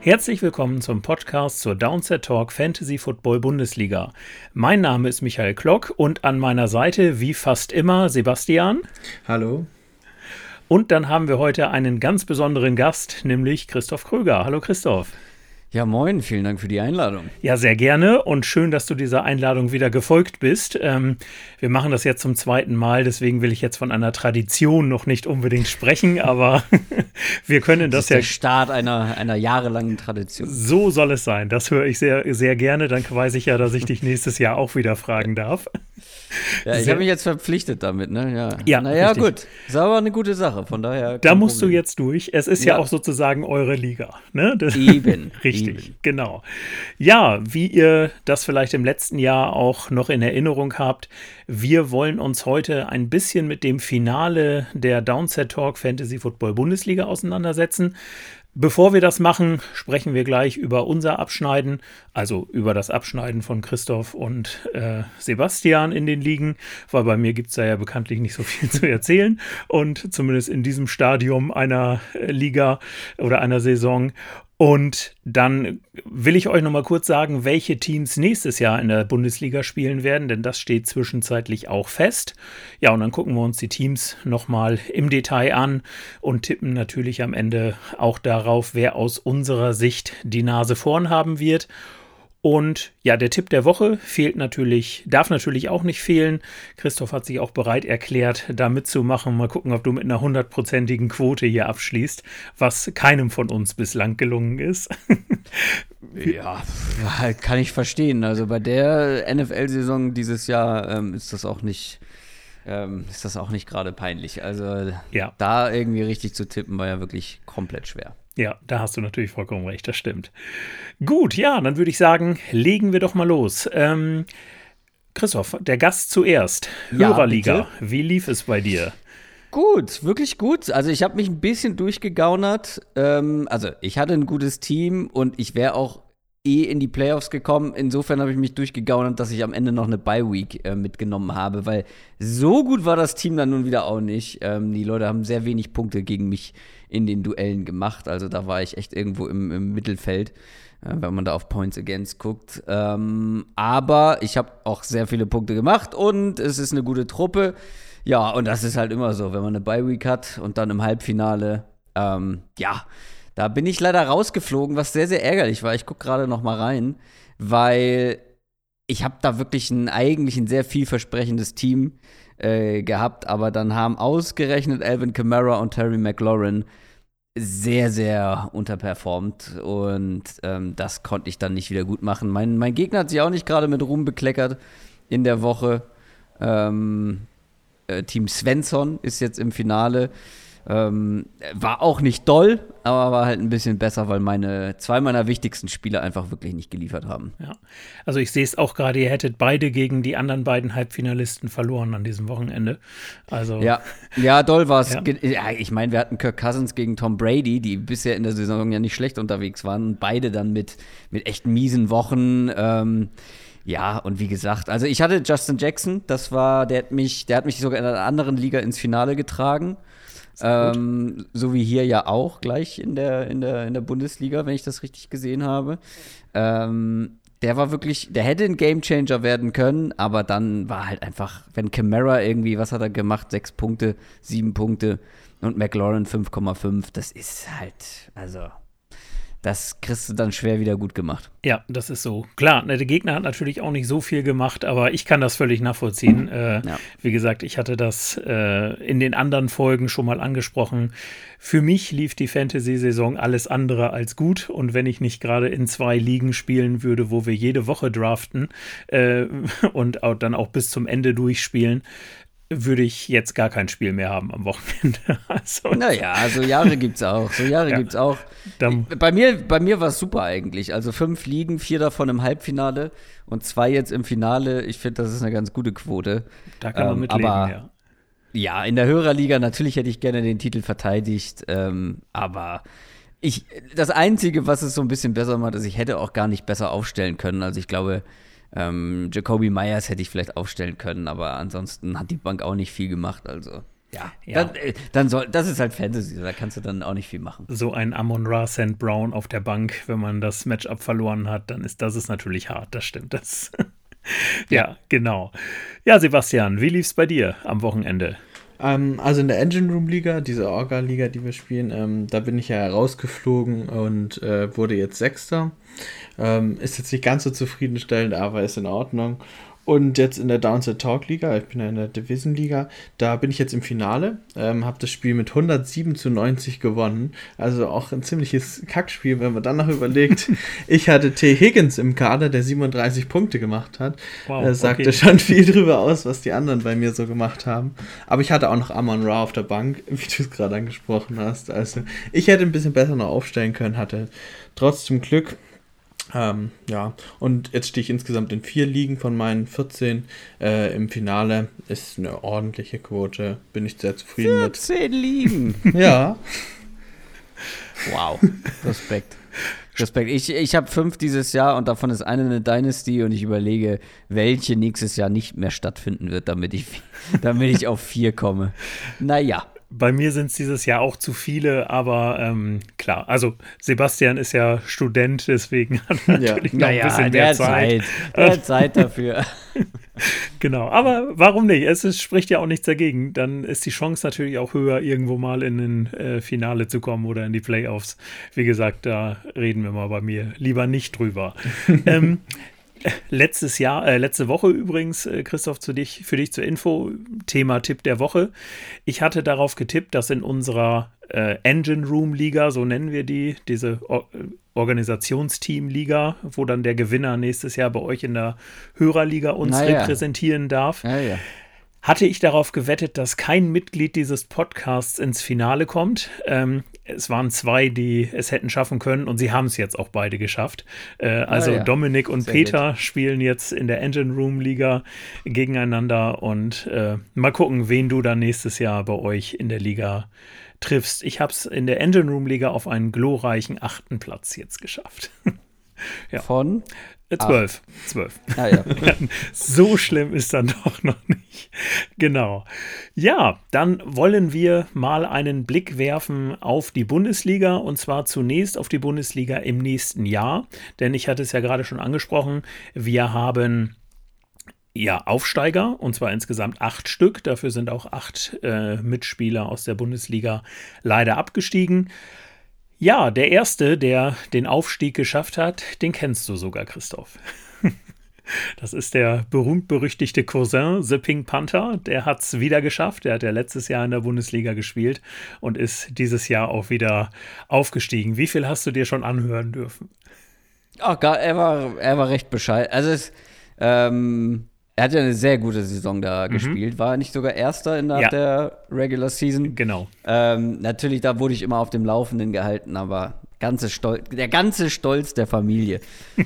Herzlich willkommen zum Podcast zur Downset Talk Fantasy Football Bundesliga. Mein Name ist Michael Klock und an meiner Seite, wie fast immer, Sebastian. Hallo. Und dann haben wir heute einen ganz besonderen Gast, nämlich Christoph Kröger. Hallo Christoph. Ja, moin, vielen Dank für die Einladung. Ja, sehr gerne und schön, dass du dieser Einladung wieder gefolgt bist. Wir machen das jetzt zum zweiten Mal, deswegen will ich jetzt von einer Tradition noch nicht unbedingt sprechen, aber wir können das ja... Der Start einer jahrelangen Tradition. So soll es sein, das höre ich sehr, sehr gerne, dann weiß ich ja, dass ich dich nächstes Jahr auch wieder fragen darf. Ja, ich habe mich jetzt verpflichtet damit, ne? Ja, naja, gut. Ist aber eine gute Sache, von daher. Da musst du jetzt durch. Es ist ja auch sozusagen eure Liga, ne? Eben. Richtig, eben. Genau. Ja, wie ihr das vielleicht im letzten Jahr auch noch in Erinnerung habt, wir wollen uns heute ein bisschen mit dem Finale der Downset Talk Fantasy Football Bundesliga auseinandersetzen. Bevor wir das machen, sprechen wir gleich über unser Abschneiden, also über das Abschneiden von Christoph und Sebastian in den Ligen, weil bei mir gibt es da ja bekanntlich nicht so viel zu erzählen und zumindest in diesem Stadium einer Liga oder einer Saison. Und dann will ich euch noch mal kurz sagen, welche Teams nächstes Jahr in der Bundesliga spielen werden, denn das steht zwischenzeitlich auch fest. Ja, und dann gucken wir uns die Teams noch mal im Detail an und tippen natürlich am Ende auch darauf, wer aus unserer Sicht die Nase vorn haben wird. Und ja, der Tipp der Woche darf natürlich auch nicht fehlen. Christoph hat sich auch bereit erklärt, da mitzumachen. Mal gucken, ob du mit einer 100%igen Quote hier abschließt, was keinem von uns bislang gelungen ist. Ja, kann ich verstehen. Also bei der NFL-Saison dieses Jahr ist das auch nicht gerade peinlich. Also Da irgendwie richtig zu tippen, war ja wirklich komplett schwer. Ja, da hast du natürlich vollkommen recht, das stimmt. Gut, ja, dann würde ich sagen, legen wir doch mal los. Christoph, der Gast zuerst. Hörerliga, bitte? Wie lief es bei dir? Gut, wirklich gut. Also ich habe mich ein bisschen durchgegaunert. Also ich hatte ein gutes Team und ich wäre auch in die Playoffs gekommen. Insofern habe ich mich durchgegaunert, dass ich am Ende noch eine Bye-Week mitgenommen habe, weil so gut war das Team dann nun wieder auch nicht. Die Leute haben sehr wenig Punkte gegen mich in den Duellen gemacht. Also da war ich echt irgendwo im Mittelfeld, wenn man da auf Points Against guckt. Aber ich habe auch sehr viele Punkte gemacht und es ist eine gute Truppe. Ja, und das ist halt immer so, wenn man eine Bye-Week hat und dann im Halbfinale, da bin ich leider rausgeflogen, was sehr, sehr ärgerlich war. Ich gucke gerade noch mal rein, weil ich habe da wirklich eigentlich ein sehr vielversprechendes Team gehabt, aber dann haben ausgerechnet Alvin Kamara und Terry McLaurin sehr, sehr unterperformt und das konnte ich dann nicht wieder gut machen. Mein Gegner hat sich auch nicht gerade mit Ruhm bekleckert in der Woche. Team Svensson ist jetzt im Finale. War auch nicht doll, aber war halt ein bisschen besser, weil zwei meiner wichtigsten Spieler einfach wirklich nicht geliefert haben. Ja, also ich sehe es auch gerade, ihr hättet beide gegen die anderen beiden Halbfinalisten verloren an diesem Wochenende. Also ja, doll war es. Ja. Ja, ich meine, wir hatten Kirk Cousins gegen Tom Brady, die bisher in der Saison ja nicht schlecht unterwegs waren. Beide dann mit echt miesen Wochen. Ja, und wie gesagt, also ich hatte Justin Jackson, der hat mich sogar in einer anderen Liga ins Finale getragen. So wie hier ja auch gleich in der Bundesliga, wenn ich das richtig gesehen habe. Der hätte ein Gamechanger werden können, aber dann war halt einfach, wenn Kamara irgendwie, was hat er gemacht? 6 Punkte, 7 Punkte und McLaurin 5,5, das ist halt, also das kriegst du dann schwer wieder gut gemacht. Ja, das ist so. Klar, der Gegner hat natürlich auch nicht so viel gemacht, aber ich kann das völlig nachvollziehen. Wie gesagt, ich hatte das in den anderen Folgen schon mal angesprochen. Für mich lief die Fantasy-Saison alles andere als gut. Und wenn ich nicht gerade in 2 Ligen spielen würde, wo wir jede Woche draften und dann auch bis zum Ende durchspielen, würde ich jetzt gar kein Spiel mehr haben am Wochenende. So Jahre gibt's auch. Gibt's auch. Bei mir war es super eigentlich. Also 5 Ligen, 4 davon im Halbfinale und 2 jetzt im Finale. Ich finde, das ist eine ganz gute Quote. Da kann man mitleben, ja. Ja, in der Hörerliga natürlich hätte ich gerne den Titel verteidigt, aber das Einzige, was es so ein bisschen besser macht, ist, ich hätte auch gar nicht besser aufstellen können. Also ich glaube, Jacoby Myers hätte ich vielleicht aufstellen können, aber ansonsten hat die Bank auch nicht viel gemacht, also Ja, Ja. das ist halt Fantasy, da kannst du dann auch nicht viel machen. So ein Amon-Ra St. Brown auf der Bank, wenn man das Matchup verloren hat, dann ist das natürlich hart, das stimmt. Das. Ja, genau. Ja, Sebastian, wie lief's bei dir am Wochenende? Also in der Engine Room Liga, diese Orga-Liga, die wir spielen, da bin ich ja rausgeflogen und wurde jetzt Sechster. Ist jetzt nicht ganz so zufriedenstellend, aber ist in Ordnung. Und jetzt in der Downset Talk Liga, ich bin ja in der Division Liga, da bin ich jetzt im Finale, habe das Spiel mit 107-90 gewonnen. Also auch ein ziemliches Kackspiel, wenn man dann noch überlegt, ich hatte T. Higgins im Kader, der 37 Punkte gemacht hat. Wow, Sagte okay. schon viel drüber aus, was die anderen bei mir so gemacht haben. Aber ich hatte auch noch Amon-Ra auf der Bank, wie du es gerade angesprochen hast. Also ich hätte ein bisschen besser noch aufstellen können, hatte trotzdem Glück. Ja, und jetzt stehe ich insgesamt in 4 Ligen von meinen 14 im Finale. Ist eine ordentliche Quote, bin ich sehr zufrieden 14 Ligen. mit. Ja, Wow, Respekt. Ich habe 5 dieses Jahr und davon ist eine Dynasty und ich überlege, welche nächstes Jahr nicht mehr stattfinden wird, damit ich auf 4 komme. Naja. Bei mir sind es dieses Jahr auch zu viele, aber klar, also Sebastian ist ja Student, deswegen hat er natürlich noch ein bisschen mehr Zeit. Der hat Zeit dafür. Genau, aber warum nicht? Spricht ja auch nichts dagegen. Dann ist die Chance natürlich auch höher, irgendwo mal in ein Finale zu kommen oder in die Playoffs. Wie gesagt, da reden wir mal bei mir lieber nicht drüber. Letzte Woche übrigens, Christoph, für dich zur Info, Thema Tipp der Woche. Ich hatte darauf getippt, dass in unserer Engine Room Liga, so nennen wir diese Organisationsteam-Liga, wo dann der Gewinner nächstes Jahr bei euch in der Hörerliga uns repräsentieren darf. Ja. Hatte ich darauf gewettet, dass kein Mitglied dieses Podcasts ins Finale kommt. Es waren 2, die es hätten schaffen können und sie haben es jetzt auch beide geschafft. Dominik und Sehr Peter spielen jetzt in der Engine Room Liga gegeneinander und mal gucken, wen du dann nächstes Jahr bei euch in der Liga triffst. Ich habe es in der Engine Room Liga auf einen glorreichen 8. Platz jetzt geschafft. Ja. Von? 12. Ah, ja. So schlimm ist dann doch noch nicht. Genau. Ja, dann wollen wir mal einen Blick werfen auf die Bundesliga und zwar zunächst auf die Bundesliga im nächsten Jahr, denn ich hatte es ja gerade schon angesprochen, wir haben Aufsteiger und zwar insgesamt 8 Stück, dafür sind auch 8 Mitspieler aus der Bundesliga leider abgestiegen. Ja, der Erste, der den Aufstieg geschafft hat, den kennst du sogar, Christoph. Das ist der berühmt-berüchtigte Cousin, The Pink Panther. Der hat es wieder geschafft. Der hat ja letztes Jahr in der Bundesliga gespielt und ist dieses Jahr auch wieder aufgestiegen. Wie viel hast du dir schon anhören dürfen? Ach, er war recht bescheiden. Also er hat ja eine sehr gute Saison da gespielt. War er nicht sogar Erster innerhalb der Regular Season? Genau. Natürlich, da wurde ich immer auf dem Laufenden gehalten, aber der ganze Stolz der Familie.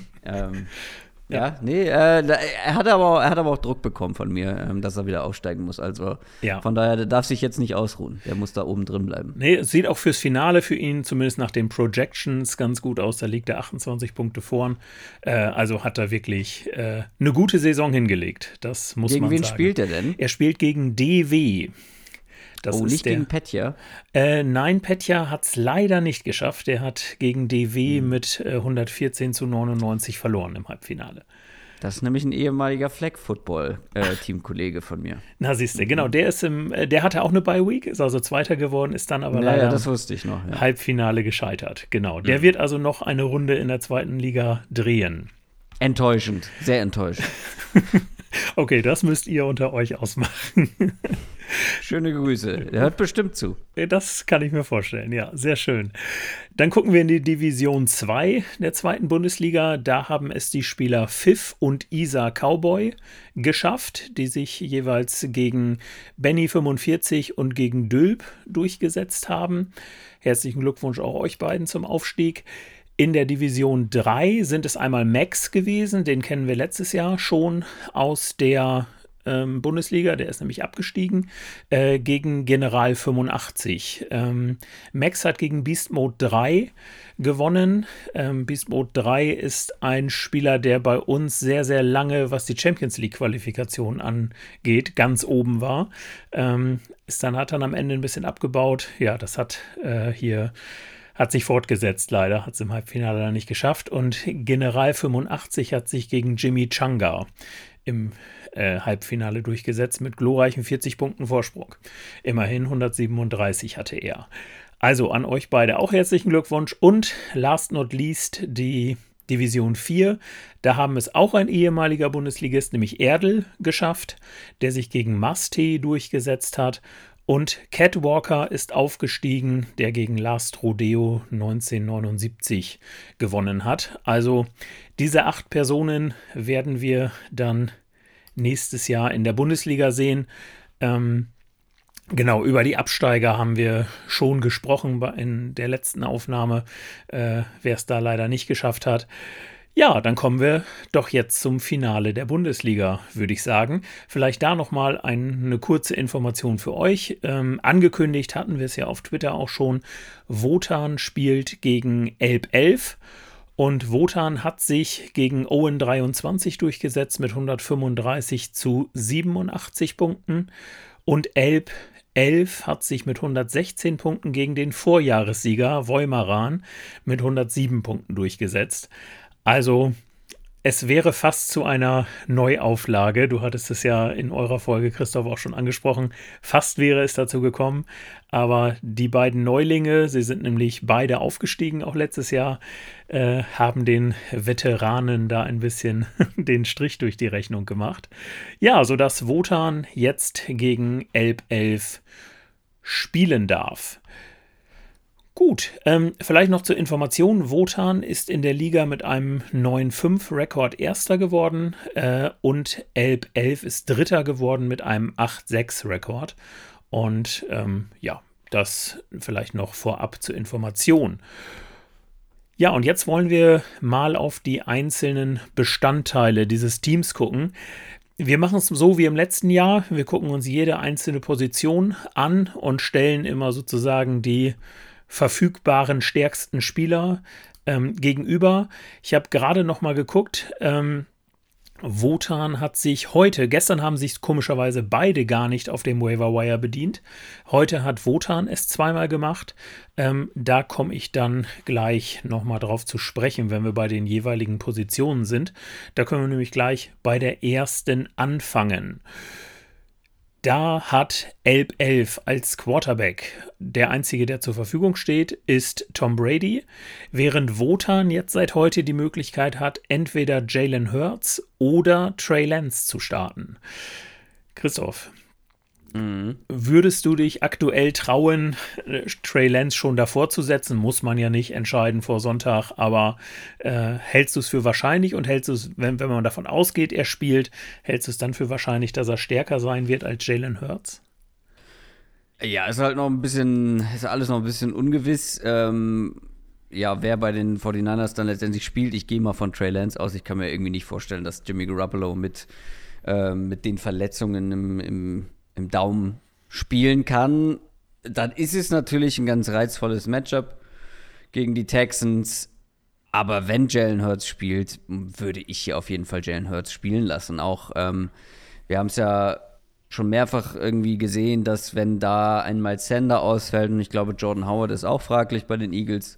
Er hat aber auch Druck bekommen von mir, dass er wieder aufsteigen muss. Also von daher, der darf sich jetzt nicht ausruhen. Der muss da oben drin bleiben. Nee, es sieht auch fürs Finale für ihn, zumindest nach den Projections, ganz gut aus. Da liegt er 28 Punkte vorn. Also hat er wirklich eine gute Saison hingelegt. Das muss man sagen. Gegen wen spielt er denn? Er spielt gegen DW. Das ist nicht gegen Petja? Nein, Petja hat es leider nicht geschafft. Der hat gegen DW mit 114-99 verloren im Halbfinale. Das ist nämlich ein ehemaliger Flag-Football-Teamkollege von mir. Na, siehst du, genau. Der hatte auch eine Bye-Week, ist also Zweiter geworden, ist dann aber leider das wusste ich noch, Halbfinale gescheitert. Genau. Der wird also noch eine Runde in der 2. Liga drehen. Enttäuschend, sehr enttäuschend. Okay, das müsst ihr unter euch ausmachen. Schöne Grüße. Der hört bestimmt zu. Das kann ich mir vorstellen, ja, sehr schön. Dann gucken wir in die Division 2 der 2. Bundesliga. Da haben es die Spieler Pfiff und Isa Cowboy geschafft, die sich jeweils gegen Benny 45 und gegen Dülp durchgesetzt haben. Herzlichen Glückwunsch auch euch beiden zum Aufstieg. In der Division 3 sind es einmal Max gewesen, den kennen wir letztes Jahr schon aus der Bundesliga, der ist nämlich abgestiegen, gegen General 85. Max hat gegen Beast Mode 3 gewonnen. Beast Mode 3 ist ein Spieler, der bei uns sehr, sehr lange, was die Champions League-Qualifikation angeht, ganz oben war. Hat dann am Ende ein bisschen abgebaut. Ja, das hat sich fortgesetzt, leider. Hat es im Halbfinale dann nicht geschafft. Und General 85 hat sich gegen Jimmy Changa im Halbfinale durchgesetzt mit glorreichen 40 Punkten Vorsprung. Immerhin 137 hatte er. Also an euch beide auch herzlichen Glückwunsch. Und last not least die Division 4. Da haben es auch ein ehemaliger Bundesligist, nämlich Erdl, geschafft, der sich gegen Masti durchgesetzt hat. Und Catwalker ist aufgestiegen, der gegen Last Rodeo 1979 gewonnen hat. Also diese 8 Personen werden wir dann nächstes Jahr in der Bundesliga sehen. Genau, über die Absteiger haben wir schon gesprochen in der letzten Aufnahme, wer es da leider nicht geschafft hat. Ja, dann kommen wir doch jetzt zum Finale der Bundesliga, würde ich sagen. Vielleicht da nochmal eine kurze Information für euch. Angekündigt hatten wir es ja auf Twitter auch schon. Wotan spielt gegen Elb 11 und Wotan hat sich gegen Owen 23 durchgesetzt mit 135 zu 87 Punkten und Elb 11 hat sich mit 116 Punkten gegen den Vorjahressieger Voimaran mit 107 Punkten durchgesetzt. Also, es wäre fast zu einer Neuauflage. Du hattest es ja in eurer Folge, Christoph, auch schon angesprochen. Fast wäre es dazu gekommen. Aber die beiden Neulinge, sie sind nämlich beide aufgestiegen, auch letztes Jahr, haben den Veteranen da ein bisschen den Strich durch die Rechnung gemacht. Ja, sodass Wotan jetzt gegen Elb 11 spielen darf. Gut, vielleicht noch zur Information. Wotan ist in der Liga mit einem 9-5-Rekord Erster geworden und Elb 11 ist Dritter geworden mit einem 8-6-Rekord. Und das vielleicht noch vorab zur Information. Ja, und jetzt wollen wir mal auf die einzelnen Bestandteile dieses Teams gucken. Wir machen es so wie im letzten Jahr. Wir gucken uns jede einzelne Position an und stellen immer sozusagen die verfügbaren stärksten Spieler gegenüber. Ich habe gerade noch mal geguckt, Wotan hat sich gestern haben sich komischerweise beide gar nicht auf dem Waiver Wire bedient. Heute hat Wotan es zweimal gemacht. Da komme ich dann gleich nochmal drauf zu sprechen, wenn wir bei den jeweiligen Positionen sind. Da können wir nämlich gleich bei der ersten anfangen. Da hat Elb 11 als Quarterback. Der einzige, der zur Verfügung steht, ist Tom Brady, während Wotan jetzt seit heute die Möglichkeit hat, entweder Jalen Hurts oder Trey Lance zu starten. Christoph, würdest du dich aktuell trauen, Trey Lance schon davor zu setzen? Muss man ja nicht entscheiden vor Sonntag, aber hältst du es für wahrscheinlich und hältst du es, wenn man davon ausgeht, er spielt, hältst du es dann für wahrscheinlich, dass er stärker sein wird als Jalen Hurts? Ja, ist halt noch ein bisschen, ist alles noch ein bisschen ungewiss. Wer bei den 49ers dann letztendlich spielt, ich gehe mal von Trey Lance aus. Ich kann mir irgendwie nicht vorstellen, dass Jimmy Garoppolo mit den Verletzungen im Daumen spielen kann. Dann ist es natürlich ein ganz reizvolles Matchup gegen die Texans. Aber wenn Jalen Hurts spielt, würde ich hier auf jeden Fall Jalen Hurts spielen lassen. Auch wir haben es ja schon mehrfach irgendwie gesehen, dass wenn da ein Miles Sanders ausfällt, und ich glaube, Jordan Howard ist auch fraglich bei den Eagles,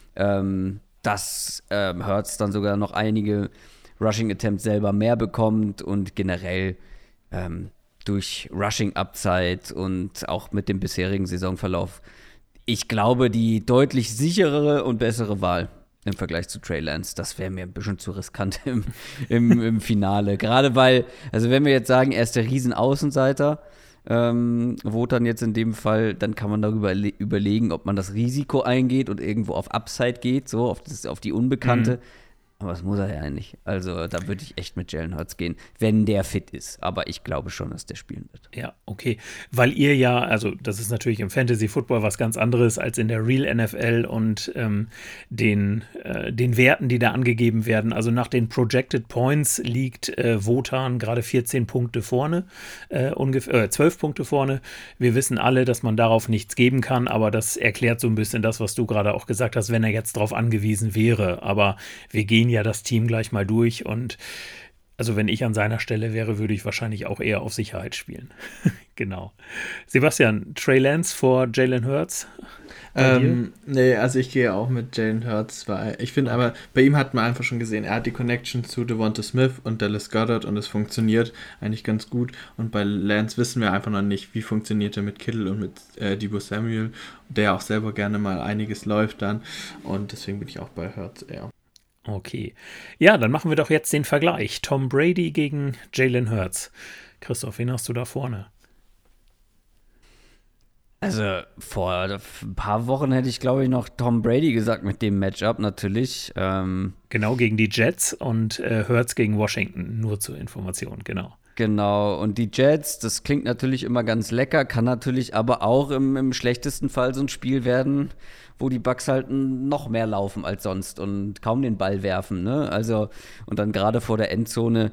dass Hurts dann sogar noch einige Rushing Attempts selber mehr bekommt und generell durch Rushing Upside und auch mit dem bisherigen Saisonverlauf, ich glaube, die deutlich sicherere und bessere Wahl im Vergleich zu Trey Lance. Das wäre mir ein bisschen zu riskant im Finale. Gerade weil, also wenn wir jetzt sagen, er ist der Riesen-Außenseiter, Wotan jetzt in dem Fall, dann kann man darüber überlegen, ob man das Risiko eingeht und irgendwo auf Upside geht, so auf die Unbekannte. Aber das muss er ja nicht. Also da würde ich echt mit Jalen Hurts gehen, wenn der fit ist. Aber ich glaube schon, dass der spielen wird. Ja, okay. Weil ihr ja, also das ist natürlich im Fantasy Football was ganz anderes als in der Real NFL und den Werten, die da angegeben werden. Also nach den Projected Points liegt Wotan gerade 14 Punkte vorne, ungefähr 12 Punkte vorne. Wir wissen alle, dass man darauf nichts geben kann, aber das erklärt so ein bisschen das, was du gerade auch gesagt hast, wenn er jetzt darauf angewiesen wäre. Aber wir gehen ja das Team gleich mal durch und also wenn ich an seiner Stelle wäre, würde ich wahrscheinlich auch eher auf Sicherheit spielen. Genau. Sebastian, Trey Lance vor Jalen Hurts? Nee, also ich gehe auch mit Jalen Hurts, weil ich finde aber, bei ihm hat man einfach schon gesehen, er hat die Connection zu Devonta Smith und Dallas Goedert und es funktioniert eigentlich ganz gut. Und bei Lance wissen wir einfach noch nicht, wie funktioniert er mit Kittle und mit Deebo Samuel, der auch selber gerne mal einiges läuft dann. Und deswegen bin ich auch bei Hurts eher. Okay. Ja, dann machen wir doch jetzt den Vergleich. Tom Brady gegen Jalen Hurts. Christoph, wen hast du da vorne? Also vor ein paar Wochen hätte ich, glaube ich, noch Tom Brady gesagt mit dem Matchup natürlich. Genau, gegen die Jets und Hurts gegen Washington, nur zur Information, genau. Genau, und die Jets, das klingt natürlich immer ganz lecker, kann natürlich aber auch im schlechtesten Fall so ein Spiel werden, wo die Bucks halt noch mehr laufen als sonst und kaum den Ball werfen, ne? Also, und dann gerade vor der Endzone.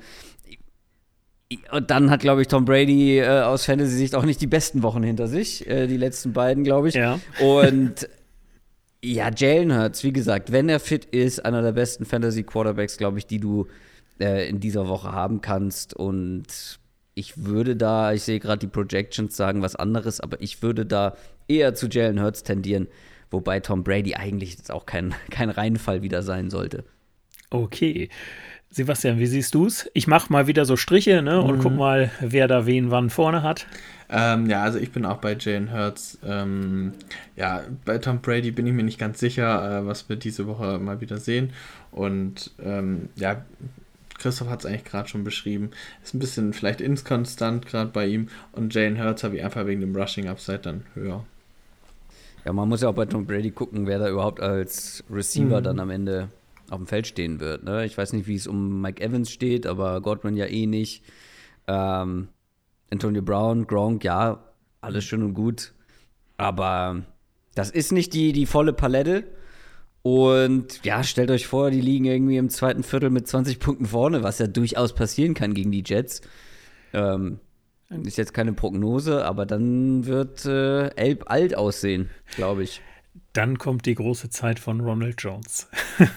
Und dann hat, glaube ich, Tom Brady aus Fantasy-Sicht auch nicht die besten Wochen hinter sich, die letzten beiden, glaube ich. Ja. Und ja, Jalen Hurts, wie gesagt, wenn er fit ist, einer der besten Fantasy-Quarterbacks, glaube ich, die du in dieser Woche haben kannst. Und ich sehe gerade die Projections sagen was anderes, aber ich würde da eher zu Jalen Hurts tendieren, wobei Tom Brady eigentlich jetzt auch kein Reinfall wieder sein sollte. Okay. Sebastian, wie siehst du es? Ich mache mal wieder so Striche, ne, und guck mal, wer da wen wann vorne hat. Ja, also ich bin auch bei Jalen Hurts. Ja, bei Tom Brady bin ich mir nicht ganz sicher, was wir diese Woche mal wieder sehen. Und ja, Christoph hat es eigentlich gerade schon beschrieben. Ist ein bisschen vielleicht inkonstant gerade bei ihm. Und Jalen Hurts habe ich einfach wegen dem Rushing Upside dann höher. Ja, man muss ja auch bei Tom Brady gucken, wer da überhaupt als Receiver dann am Ende auf dem Feld stehen wird. Ne? Ich weiß nicht, wie es um Mike Evans steht, aber Godwin ja eh nicht. Antonio Brown, Gronk, ja, alles schön und gut. Aber das ist nicht die volle Palette. Und ja, stellt euch vor, die liegen irgendwie im zweiten Viertel mit 20 Punkten vorne, was ja durchaus passieren kann gegen die Jets. Ist jetzt keine Prognose, aber dann wird Elb alt aussehen, glaube ich. Dann kommt die große Zeit von Ronald Jones.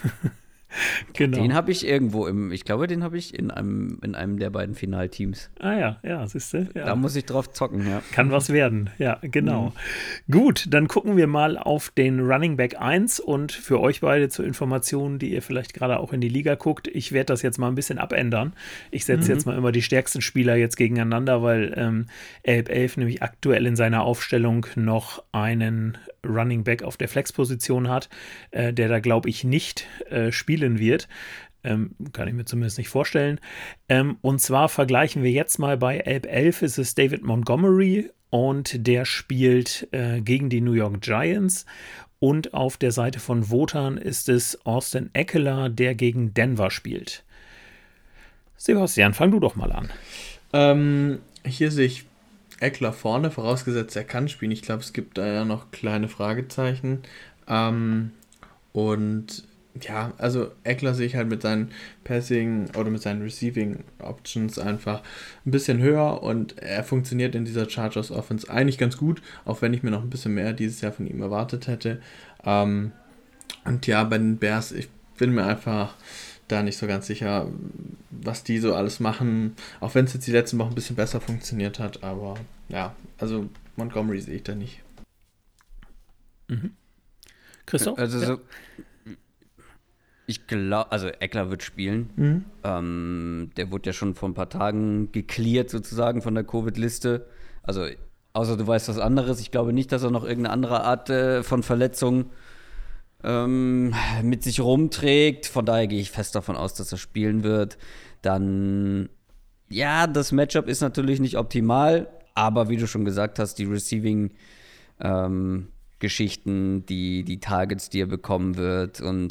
Genau. Den habe ich irgendwo ich glaube, den habe ich in einem der beiden Finalteams. Ah ja, siehst du? Ja. Da muss ich drauf zocken, ja. Kann was werden, ja, genau. Gut, dann gucken wir mal auf den Running Back 1 und für euch beide zur Information, die ihr vielleicht gerade auch in die Liga guckt, ich werde das jetzt mal ein bisschen abändern. Ich setze jetzt mal immer die stärksten Spieler jetzt gegeneinander, weil Elb 11 nämlich aktuell in seiner Aufstellung noch einen Running Back auf der Flexposition hat, der da, glaube ich, nicht spielen wird. Kann ich mir zumindest nicht vorstellen. Und zwar vergleichen wir jetzt mal bei Elb 11 ist es David Montgomery und der spielt gegen die New York Giants. Und auf der Seite von Wotan ist es Austin Ekeler, der gegen Denver spielt. Sebastian, fang du doch mal an. Hier sehe ich Ekeler vorne, vorausgesetzt er kann spielen. Ich glaube, es gibt da ja noch kleine Fragezeichen. Und ja, also Ekeler sehe ich halt mit seinen Passing oder mit seinen Receiving Options einfach ein bisschen höher und er funktioniert in dieser Chargers Offense eigentlich ganz gut, auch wenn ich mir noch ein bisschen mehr dieses Jahr von ihm erwartet hätte. Und ja, bei den Bears, ich bin mir einfach da nicht so ganz sicher, was die so alles machen, auch wenn es jetzt die letzten Wochen ein bisschen besser funktioniert hat, aber ja, also Montgomery sehe ich da nicht. Christoph? Also so, ich glaube, also Ekeler wird spielen. Der wurde ja schon vor ein paar Tagen gecleared sozusagen von der Covid-Liste. Also außer du weißt was anderes. Ich glaube nicht, dass er noch irgendeine andere Art von Verletzung mit sich rumträgt. Von daher gehe ich fest davon aus, dass er spielen wird. Dann, ja, das Matchup ist natürlich nicht optimal, aber wie du schon gesagt hast, die Receiving Geschichten, die Targets, die er bekommen wird und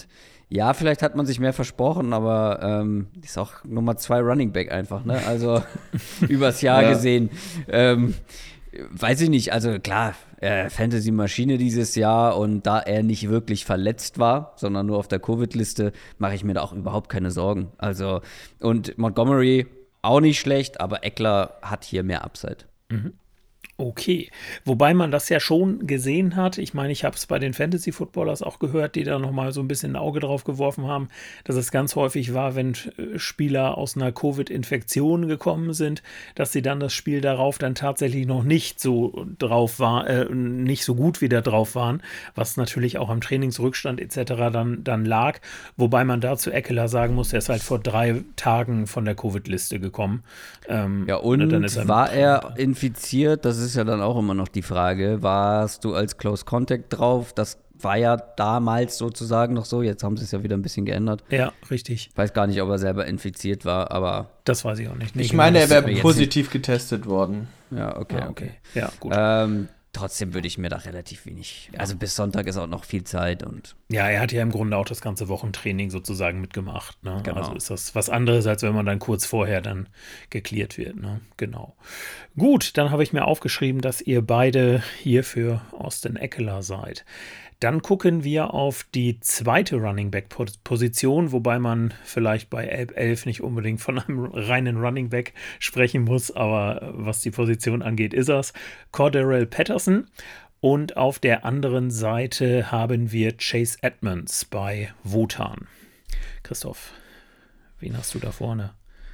Ja, vielleicht hat man sich mehr versprochen, aber ist auch Nummer 2 Running Back einfach, ne? Also übers Jahr gesehen. Weiß ich nicht, also klar, Fantasy-Maschine dieses Jahr und da er nicht wirklich verletzt war, sondern nur auf der Covid-Liste, mache ich mir da auch überhaupt keine Sorgen. Also, und Montgomery auch nicht schlecht, aber Eckler hat hier mehr Upside. Okay, wobei man das ja schon gesehen hat. Ich meine, ich habe es bei den Fantasy-Footballers auch gehört, die da nochmal so ein bisschen ein Auge drauf geworfen haben, dass es ganz häufig war, wenn Spieler aus einer Covid-Infektion gekommen sind, dass sie dann das Spiel darauf dann tatsächlich noch nicht so drauf war, nicht so gut wieder drauf waren, was natürlich auch am Trainingsrückstand etc. dann lag. Wobei man da zu Eckler sagen muss, er ist halt vor 3 Tagen von der Covid-Liste gekommen. Ja, und dann ist war er infiziert? Das ist ja dann auch immer noch die Frage. Warst du als Close Contact drauf? Das war ja damals sozusagen noch so. Jetzt haben sie es ja wieder ein bisschen geändert. Ja, richtig. Ich weiß gar nicht, ob er selber infiziert war, aber. Das weiß ich auch nicht. Ich meine, er wäre positiv getestet worden. Ja, okay. Ja, gut. Trotzdem würde ich mir da relativ wenig. Also bis Sonntag ist auch noch viel Zeit und. Ja, er hat ja im Grunde auch das ganze Wochentraining sozusagen mitgemacht. Ne? Genau. Also ist das was anderes, als wenn man dann kurz vorher dann geklärt wird. Ne? Genau. Gut, dann habe ich mir aufgeschrieben, dass ihr beide hier für Austin Eckler seid. Dann gucken wir auf die zweite Running Back Position, wobei man vielleicht bei 11 nicht unbedingt von einem reinen Running Back sprechen muss, aber was die Position angeht, ist es Cordarrelle Patterson. Und auf der anderen Seite haben wir Chase Edmonds bei Wotan. Christoph, wen hast du da vorne?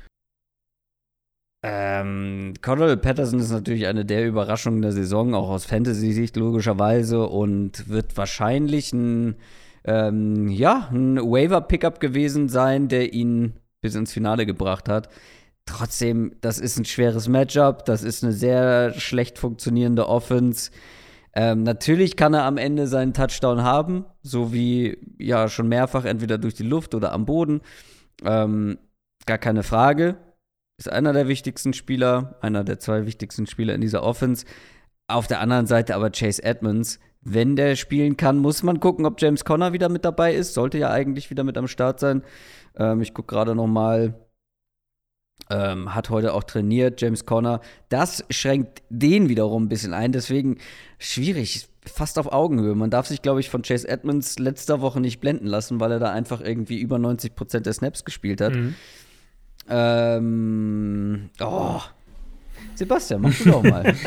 Cordarrelle Patterson ist natürlich eine der Überraschungen der Saison, auch aus Fantasy-Sicht logischerweise, und wird wahrscheinlich ein Waiver-Pickup gewesen sein, der ihn bis ins Finale gebracht hat. Trotzdem, das ist ein schweres Matchup, das ist eine sehr schlecht funktionierende Offense. Natürlich kann er am Ende seinen Touchdown haben, so wie ja schon mehrfach, entweder durch die Luft oder am Boden. Gar keine Frage. Ist einer der wichtigsten Spieler, einer der 2 wichtigsten Spieler in dieser Offense. Auf der anderen Seite aber Chase Edmonds. Wenn der spielen kann, muss man gucken, ob James Conner wieder mit dabei ist. Sollte ja eigentlich wieder mit am Start sein. Ich gucke gerade noch mal. Hat heute auch trainiert, James Conner. Das schränkt den wiederum ein bisschen ein. Deswegen schwierig, fast auf Augenhöhe. Man darf sich, glaube ich, von Chase Edmonds letzter Woche nicht blenden lassen, weil er da einfach irgendwie über 90% der Snaps gespielt hat. Sebastian, mach du doch mal.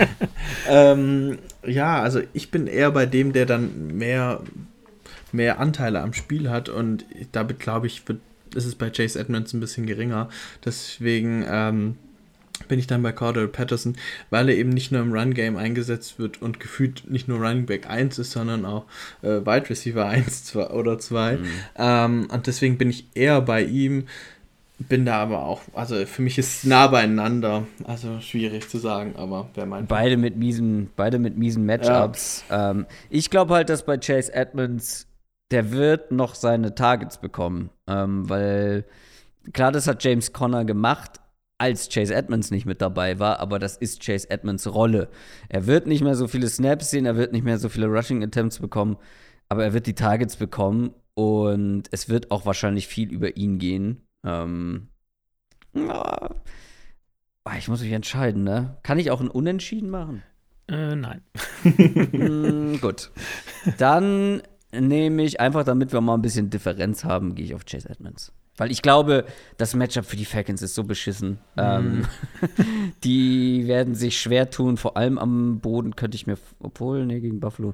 Ja, also ich bin eher bei dem, der dann mehr Anteile am Spiel hat, und damit, glaube ich, ist es bei Chase Edmonds ein bisschen geringer. Deswegen bin ich dann bei Cordarrelle Patterson, weil er eben nicht nur im Run-Game eingesetzt wird und gefühlt nicht nur Running Back 1 ist, sondern auch Wide Receiver 1 oder 2. Und deswegen bin ich eher bei ihm. Bin da aber auch, also für mich ist es nah beieinander, also schwierig zu sagen, aber wer meint. Beide mit miesen Matchups. Ja. Ich glaube halt, dass bei Chase Edmonds, der wird noch seine Targets bekommen, weil klar, das hat James Conner gemacht, als Chase Edmonds nicht mit dabei war, aber das ist Chase Edmonds Rolle. Er wird nicht mehr so viele Snaps sehen, er wird nicht mehr so viele Rushing Attempts bekommen, aber er wird die Targets bekommen und es wird auch wahrscheinlich viel über ihn gehen. Ich muss mich entscheiden, ne? Kann ich auch ein Unentschieden machen? Nein. Gut. Dann nehme ich einfach, damit wir mal ein bisschen Differenz haben, gehe ich auf Chase Edmonds. Weil ich glaube, das Matchup für die Falcons ist so beschissen. Die werden sich schwer tun, vor allem am Boden könnte ich mir, gegen Buffalo.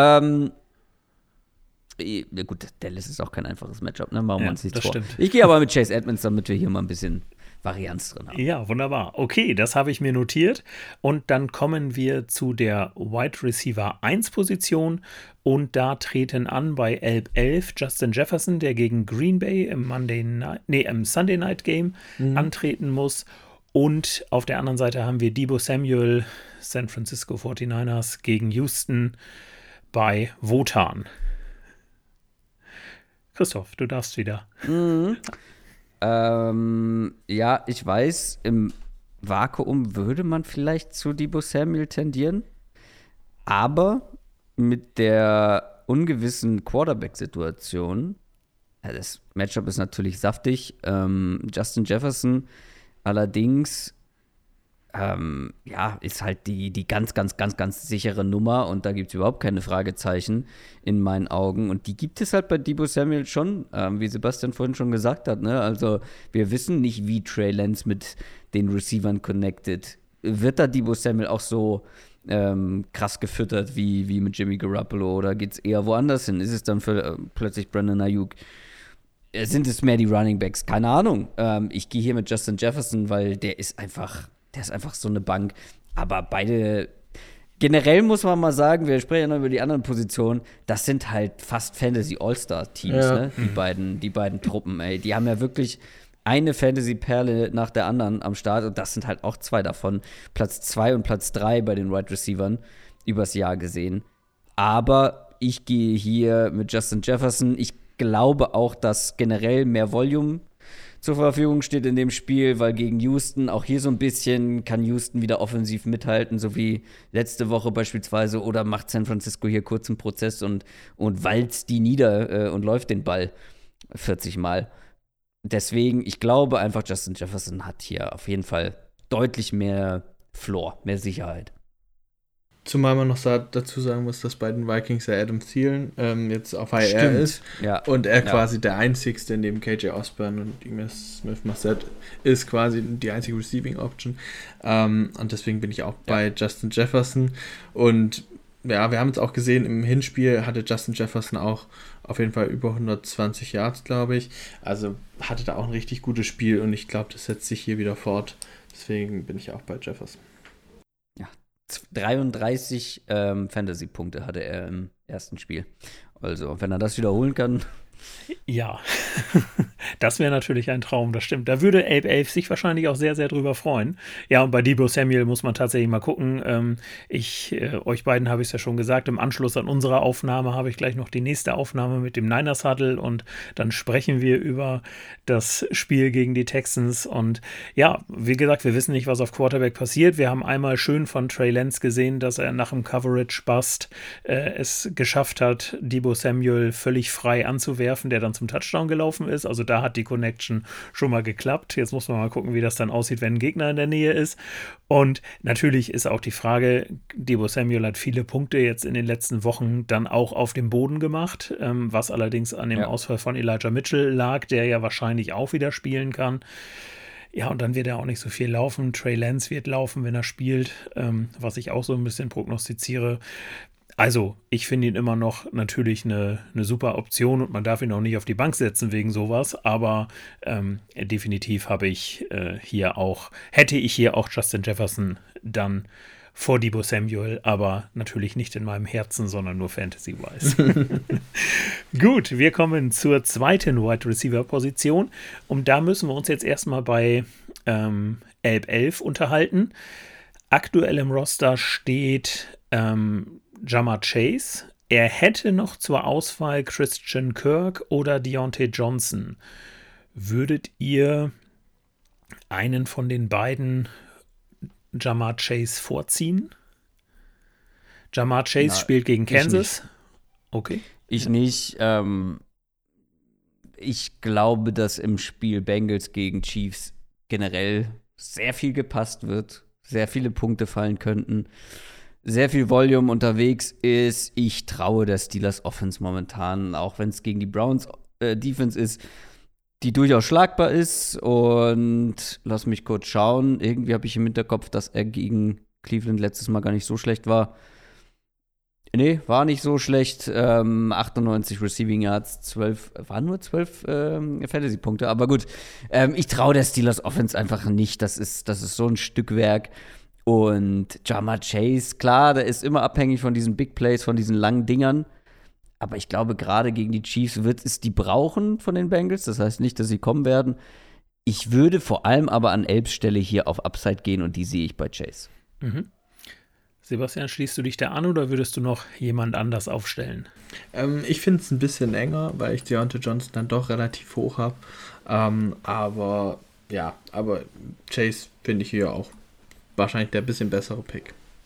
Gut, Dallas ist auch kein einfaches Matchup, ne? Machen wir uns nichts vor. Stimmt. Ich gehe aber mit Chase Edmonds, damit wir hier mal ein bisschen Varianz drin haben. Ja, wunderbar. Okay, das habe ich mir notiert. Und dann kommen wir zu der Wide Receiver 1 Position. Und da treten an bei 11 Justin Jefferson, der gegen Green Bay im Sunday Night Game antreten muss. Und auf der anderen Seite haben wir Deebo Samuel, San Francisco 49ers gegen Houston bei Wotan. Christoph, du darfst wieder. Ja, ich weiß, im Vakuum würde man vielleicht zu Deebo Samuel tendieren, aber mit der ungewissen Quarterback-Situation Ja, das Matchup ist natürlich saftig. Justin Jefferson allerdings ist halt die ganz, ganz, ganz, ganz sichere Nummer und da gibt es überhaupt keine Fragezeichen in meinen Augen. Und die gibt es halt bei Deebo Samuel schon, wie Sebastian vorhin schon gesagt hat. Ne? Also wir wissen nicht, wie Trey Lance mit den Receivern connected. Wird da Deebo Samuel auch so krass gefüttert wie mit Jimmy Garoppolo oder geht es eher woanders hin? Ist es dann plötzlich Brandon Ayuk? Sind es mehr die Running Backs? Keine Ahnung. Ich gehe hier mit Justin Jefferson, weil der ist einfach so eine Bank. Aber beide, generell muss man mal sagen, wir sprechen ja noch über die anderen Positionen, das sind halt fast Fantasy-All-Star-Teams, Ja. ne? Die beiden Truppen, ey. Die haben ja wirklich eine Fantasy-Perle nach der anderen am Start und das sind halt auch zwei davon. Platz 2 und Platz 3 bei den Wide Receivern übers Jahr gesehen. Aber ich gehe hier mit Justin Jefferson. Ich glaube auch, dass generell mehr Volume zur Verfügung steht in dem Spiel, weil gegen Houston auch hier so ein bisschen kann Houston wieder offensiv mithalten, so wie letzte Woche beispielsweise, oder macht San Francisco hier kurz einen Prozess und walzt die nieder und läuft den Ball 40 Mal. Deswegen, ich glaube einfach, Justin Jefferson hat hier auf jeden Fall deutlich mehr Floor, mehr Sicherheit. Zumal man noch dazu sagen muss, dass bei den Vikings ja Adam Thielen jetzt auf IR Stimmt. ist Ja. und er quasi der einzigste, neben KJ Osborne und Emmitt Smith-Marset ist quasi die einzige Receiving Option. Und deswegen bin ich auch bei Justin Jefferson. Und ja, wir haben es auch gesehen, im Hinspiel hatte Justin Jefferson auch auf jeden Fall über 120 Yards, glaube ich. Also hatte da auch ein richtig gutes Spiel und ich glaube, das setzt sich hier wieder fort. Deswegen bin ich auch bei Jefferson. 33 Fantasy-Punkte hatte er im ersten Spiel. Also, wenn er das wiederholen kann. Ja, das wäre natürlich ein Traum, das stimmt. Da würde Abe Elf sich wahrscheinlich auch sehr, sehr drüber freuen. Ja, und bei Deebo Samuel muss man tatsächlich mal gucken. Euch beiden habe ich es ja schon gesagt, im Anschluss an unsere Aufnahme habe ich gleich noch die nächste Aufnahme mit dem Niners Huddle und dann sprechen wir über das Spiel gegen die Texans. Und ja, wie gesagt, wir wissen nicht, was auf Quarterback passiert. Wir haben einmal schön von Trey Lance gesehen, dass er nach dem Coverage-Bust es geschafft hat, Deebo Samuel völlig frei anzuwerfen, der dann zum Touchdown gelaufen ist. Also da hat die Connection schon mal geklappt. Jetzt muss man mal gucken, wie das dann aussieht, wenn ein Gegner in der Nähe ist. Und natürlich ist auch die Frage, Deebo Samuel hat viele Punkte jetzt in den letzten Wochen dann auch auf dem Boden gemacht, was allerdings an dem Ausfall von Elijah Mitchell lag, der ja wahrscheinlich auch wieder spielen kann. Ja, und dann wird er auch nicht so viel laufen. Trey Lance wird laufen, wenn er spielt, was ich auch so ein bisschen prognostiziere. Also, ich finde ihn immer noch natürlich eine super Option und man darf ihn auch nicht auf die Bank setzen wegen sowas, aber definitiv hätte ich hier auch Justin Jefferson dann vor Deebo Samuel, aber natürlich nicht in meinem Herzen, sondern nur Fantasy-wise. Gut, wir kommen zur zweiten Wide Receiver-Position und da müssen wir uns jetzt erstmal bei Elb 11 unterhalten. Aktuell im Roster steht Ja'Marr Chase. Er hätte noch zur Auswahl Christian Kirk oder Deontay Johnson. Würdet ihr einen von den beiden Ja'Marr Chase vorziehen? Ja'Marr Chase spielt gegen Kansas. Okay. Ich nicht. Ich glaube, dass im Spiel Bengals gegen Chiefs generell sehr viel gepasst wird, sehr viele Punkte fallen könnten, sehr viel Volume unterwegs ist. Ich traue der Steelers Offense momentan, auch wenn es gegen die Browns Defense ist, die durchaus schlagbar ist. Und lass mich kurz schauen. Irgendwie habe ich im Hinterkopf, dass er gegen Cleveland letztes Mal gar nicht so schlecht war. Nee, war nicht so schlecht. 98 Receiving Yards, waren nur 12 Fantasy-Punkte. Aber gut, ich traue der Steelers Offense einfach nicht. Das ist so ein Stückwerk. Und Ja'Marr Chase, klar, der ist immer abhängig von diesen Big Plays, von diesen langen Dingern. Aber ich glaube, gerade gegen die Chiefs wird es die brauchen von den Bengals. Das heißt nicht, dass sie kommen werden. Ich würde vor allem aber an Elbs Stelle hier auf Upside gehen und die sehe ich bei Chase. Mhm. Sebastian, schließt du dich da an oder würdest du noch jemand anders aufstellen? Ich finde es ein bisschen enger, weil ich Deontay Johnson dann doch relativ hoch habe. Aber Chase finde ich hier auch wahrscheinlich der bisschen bessere Pick.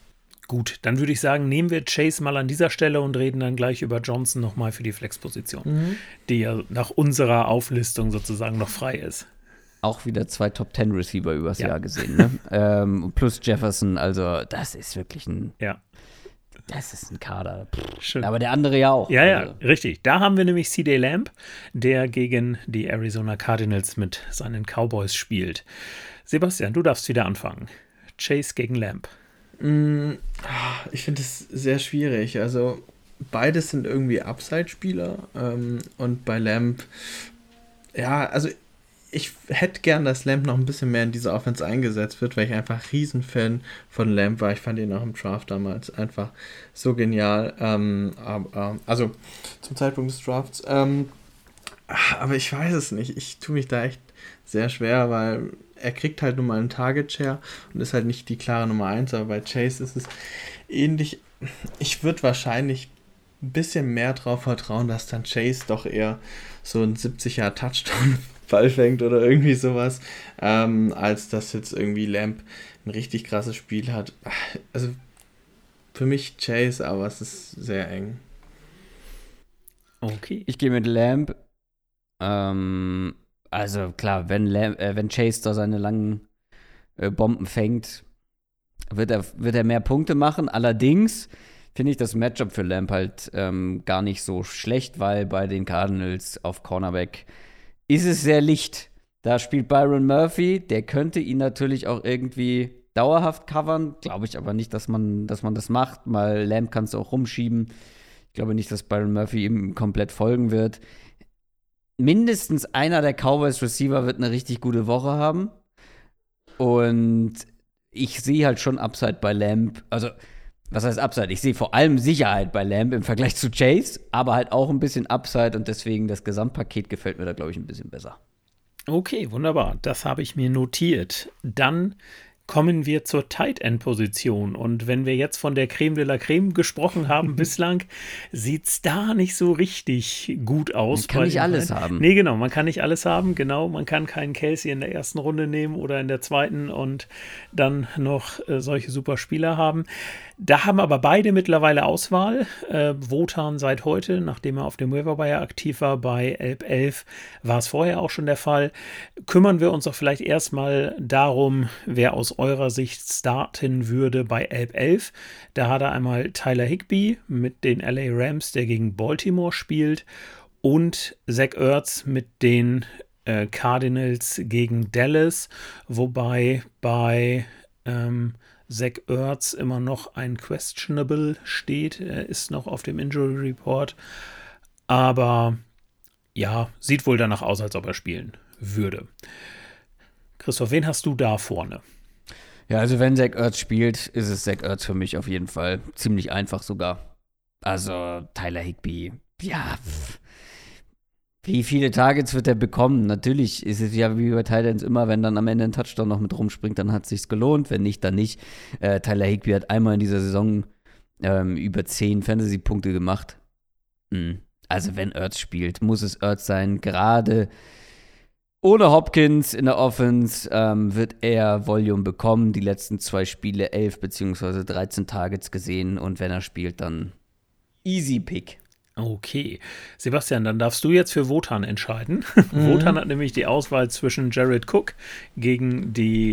Gut, dann würde ich sagen, nehmen wir Chase mal an dieser Stelle und reden dann gleich über Johnson nochmal für die Flexposition, die ja nach unserer Auflistung sozusagen noch frei ist. Auch wieder 2 Top-10-Receiver übers Jahr gesehen, ne? Plus Jefferson, also das ist wirklich das ist ein Kader. Schön. Aber der andere ja auch. Ja, richtig. Da haben wir nämlich CeeDee Lamb, der gegen die Arizona Cardinals mit seinen Cowboys spielt. Sebastian, du darfst wieder anfangen. Chase gegen Lamb. Ich finde es sehr schwierig. Also beides sind irgendwie Upside-Spieler und bei Lamb, ja, also ich hätte gern, dass Lamb noch ein bisschen mehr in dieser Offense eingesetzt wird, weil ich einfach Riesenfan von Lamb war. Ich fand ihn auch im Draft damals einfach so genial. Also zum Zeitpunkt des Drafts. Aber ich weiß es nicht. Ich tue mich da echt sehr schwer, weil er kriegt halt nun mal einen Target-Share und ist halt nicht die klare Nummer 1, aber bei Chase ist es ähnlich. Ich würde wahrscheinlich ein bisschen mehr drauf vertrauen, dass dann Chase doch eher so ein 70er-Touchdown-Ball fängt oder irgendwie sowas, als dass jetzt irgendwie Lamb ein richtig krasses Spiel hat. Also für mich Chase, aber es ist sehr eng. Okay. Ich gehe mit Lamb. Also klar, wenn Chase da seine langen Bomben fängt, wird er mehr Punkte machen. Allerdings finde ich das Matchup für Lamb halt gar nicht so schlecht, weil bei den Cardinals auf Cornerback ist es sehr licht. Da spielt Byron Murphy, der könnte ihn natürlich auch irgendwie dauerhaft covern. Glaube ich aber nicht, dass man das macht, weil Lamb kannst du auch rumschieben. Ich glaube nicht, dass Byron Murphy ihm komplett folgen wird. Mindestens einer der Cowboys-Receiver wird eine richtig gute Woche haben. Und ich sehe halt schon Upside bei Lamb. Also, was heißt Upside? Ich sehe vor allem Sicherheit bei Lamb im Vergleich zu Chase, aber halt auch ein bisschen Upside und deswegen das Gesamtpaket gefällt mir da, glaube ich, ein bisschen besser. Okay, wunderbar. Das habe ich mir notiert. Dann kommen wir zur Tight-End-Position. Und wenn wir jetzt von der Creme de la Creme gesprochen haben bislang, sieht es da nicht so richtig gut aus. Man kann nicht alles haben. Nee, genau, man kann nicht alles haben. Genau, man kann keinen Kelsey in der ersten Runde nehmen oder in der zweiten und dann noch solche super Spieler haben. Da haben aber beide mittlerweile Auswahl. Wotan seit heute, nachdem er auf dem Waiver-Wire aktiv war, bei 11 war es vorher auch schon der Fall. Kümmern wir uns doch vielleicht erstmal darum, wer aus eurer Sicht starten würde bei 11. Da hat er einmal Tyler Higbee mit den LA Rams, der gegen Baltimore spielt, und Zach Ertz mit den Cardinals gegen Dallas, wobei bei Zach Ertz immer noch ein Questionable steht. Er ist noch auf dem Injury Report. Aber ja, sieht wohl danach aus, als ob er spielen würde. Christoph, wen hast du da vorne? Ja, also wenn Zach Ertz spielt, ist es Zach Ertz für mich auf jeden Fall. Ziemlich einfach sogar. Also Tyler Higbee, ja, wie viele Targets wird er bekommen? Natürlich ist es ja wie bei Titans immer, wenn dann am Ende ein Touchdown noch mit rumspringt, dann hat es sich gelohnt. Wenn nicht, dann nicht. Tyler Higbee hat einmal in dieser Saison über 10 Fantasy-Punkte gemacht. Also wenn Ertz spielt, muss es Ertz sein. Gerade ohne Hopkins in der Offense wird er Volume bekommen. Die letzten 2 Spiele 11 bzw. 13 Targets gesehen. Und wenn er spielt, dann easy Pick. Okay. Sebastian, dann darfst du jetzt für Wotan entscheiden. Wotan hat nämlich die Auswahl zwischen Jared Cook gegen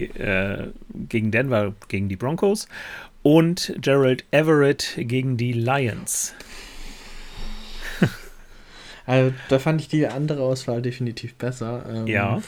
Denver, gegen die Broncos und Gerald Everett gegen die Lions. Also da fand ich die andere Auswahl definitiv besser. Ja.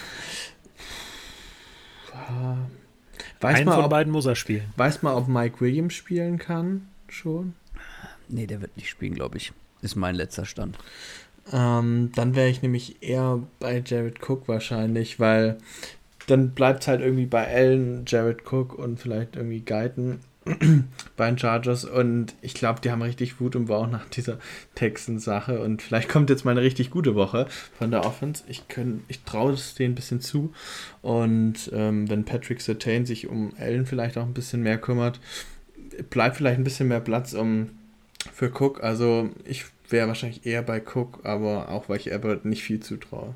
Einen von beiden muss er spielen. Weiß man, ob Mike Williams spielen kann schon? Nee, der wird nicht spielen, glaube ich. Ist mein letzter Stand. Dann wäre ich nämlich eher bei Jared Cook wahrscheinlich, weil dann bleibt es halt irgendwie bei Allen, Jared Cook und vielleicht irgendwie Guyton bei den Chargers und ich glaube, die haben richtig Wut im Bauch nach dieser Texans-Sache und vielleicht kommt jetzt mal eine richtig gute Woche von der Offense. Ich traue es denen ein bisschen zu und wenn Patrick Surtain sich um Allen vielleicht auch ein bisschen mehr kümmert, bleibt vielleicht ein bisschen mehr Platz für Cook. Also ich wäre wahrscheinlich eher bei Cook, aber auch weil ich Everett nicht viel zutraue.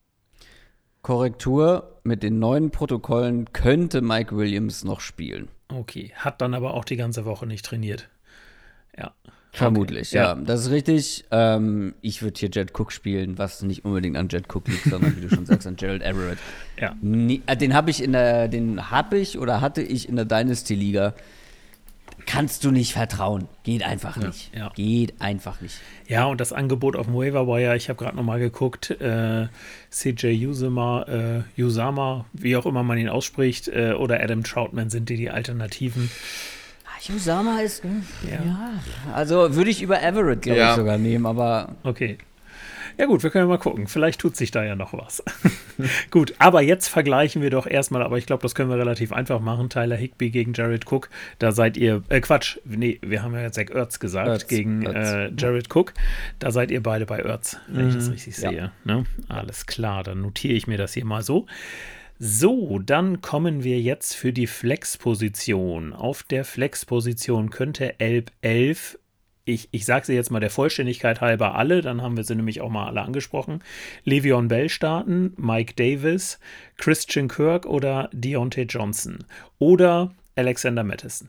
Korrektur, mit den neuen Protokollen könnte Mike Williams noch spielen. Okay, hat dann aber auch die ganze Woche nicht trainiert. Ja. Vermutlich, Okay. ja. Das ist richtig. Ich würde hier Jed Cook spielen, was nicht unbedingt an Jed Cook liegt, sondern wie du schon sagst, an Gerald Everett. Ja. Den hatte ich in der Dynasty-Liga. Kannst du nicht vertrauen. Geht einfach nicht. Ja. Geht einfach nicht. Ja, und das Angebot auf dem Waiver Wire, ich habe gerade nochmal geguckt, CJ Usama, wie auch immer man ihn ausspricht, oder Adam Troutman sind die Alternativen. Usama ist, ja. Also würde ich über Everett, glaube ich, sogar nehmen, aber. Okay. Ja gut, wir können ja mal gucken. Vielleicht tut sich da ja noch was. Gut, aber jetzt vergleichen wir doch erstmal, aber ich glaube, das können wir relativ einfach machen. Tyler Higbee gegen Jared Cook. Da seid ihr, wir haben ja Zach Ertz gesagt, gegen Jared Cook. Da seid ihr beide bei Ertz, wenn ich das richtig sehe. Ne? Alles klar, dann notiere ich mir das hier mal so. So, dann kommen wir jetzt für die Flex-Position. Auf der Flex-Position könnte Elb 11, ich sage sie jetzt mal der Vollständigkeit halber alle, dann haben wir sie nämlich auch mal alle angesprochen, Le'Veon Bell starten, Mike Davis, Christian Kirk oder Deontay Johnson oder Alexander Mattison.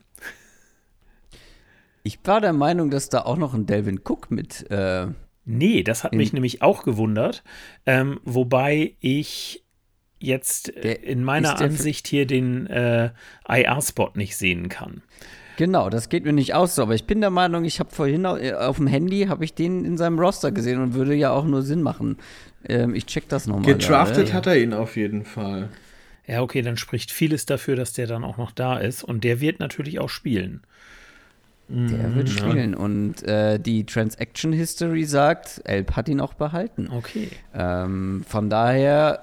Ich war der Meinung, dass da auch noch ein Delvin Cook mit. Nee, das hat mich nämlich auch gewundert, wobei ich jetzt in meiner Ansicht hier den IR-Spot nicht sehen kann. Genau, das geht mir nicht aus so, aber ich bin der Meinung, ich habe vorhin auf dem Handy, habe ich den in seinem Roster gesehen und würde ja auch nur Sinn machen. Ich check das nochmal. Gedraftet hat er ihn auf jeden Fall. Ja, okay, dann spricht vieles dafür, dass der dann auch noch da ist und der wird natürlich auch spielen. Der wird spielen und die Transaction History sagt, Elb hat ihn auch behalten. Okay. Von daher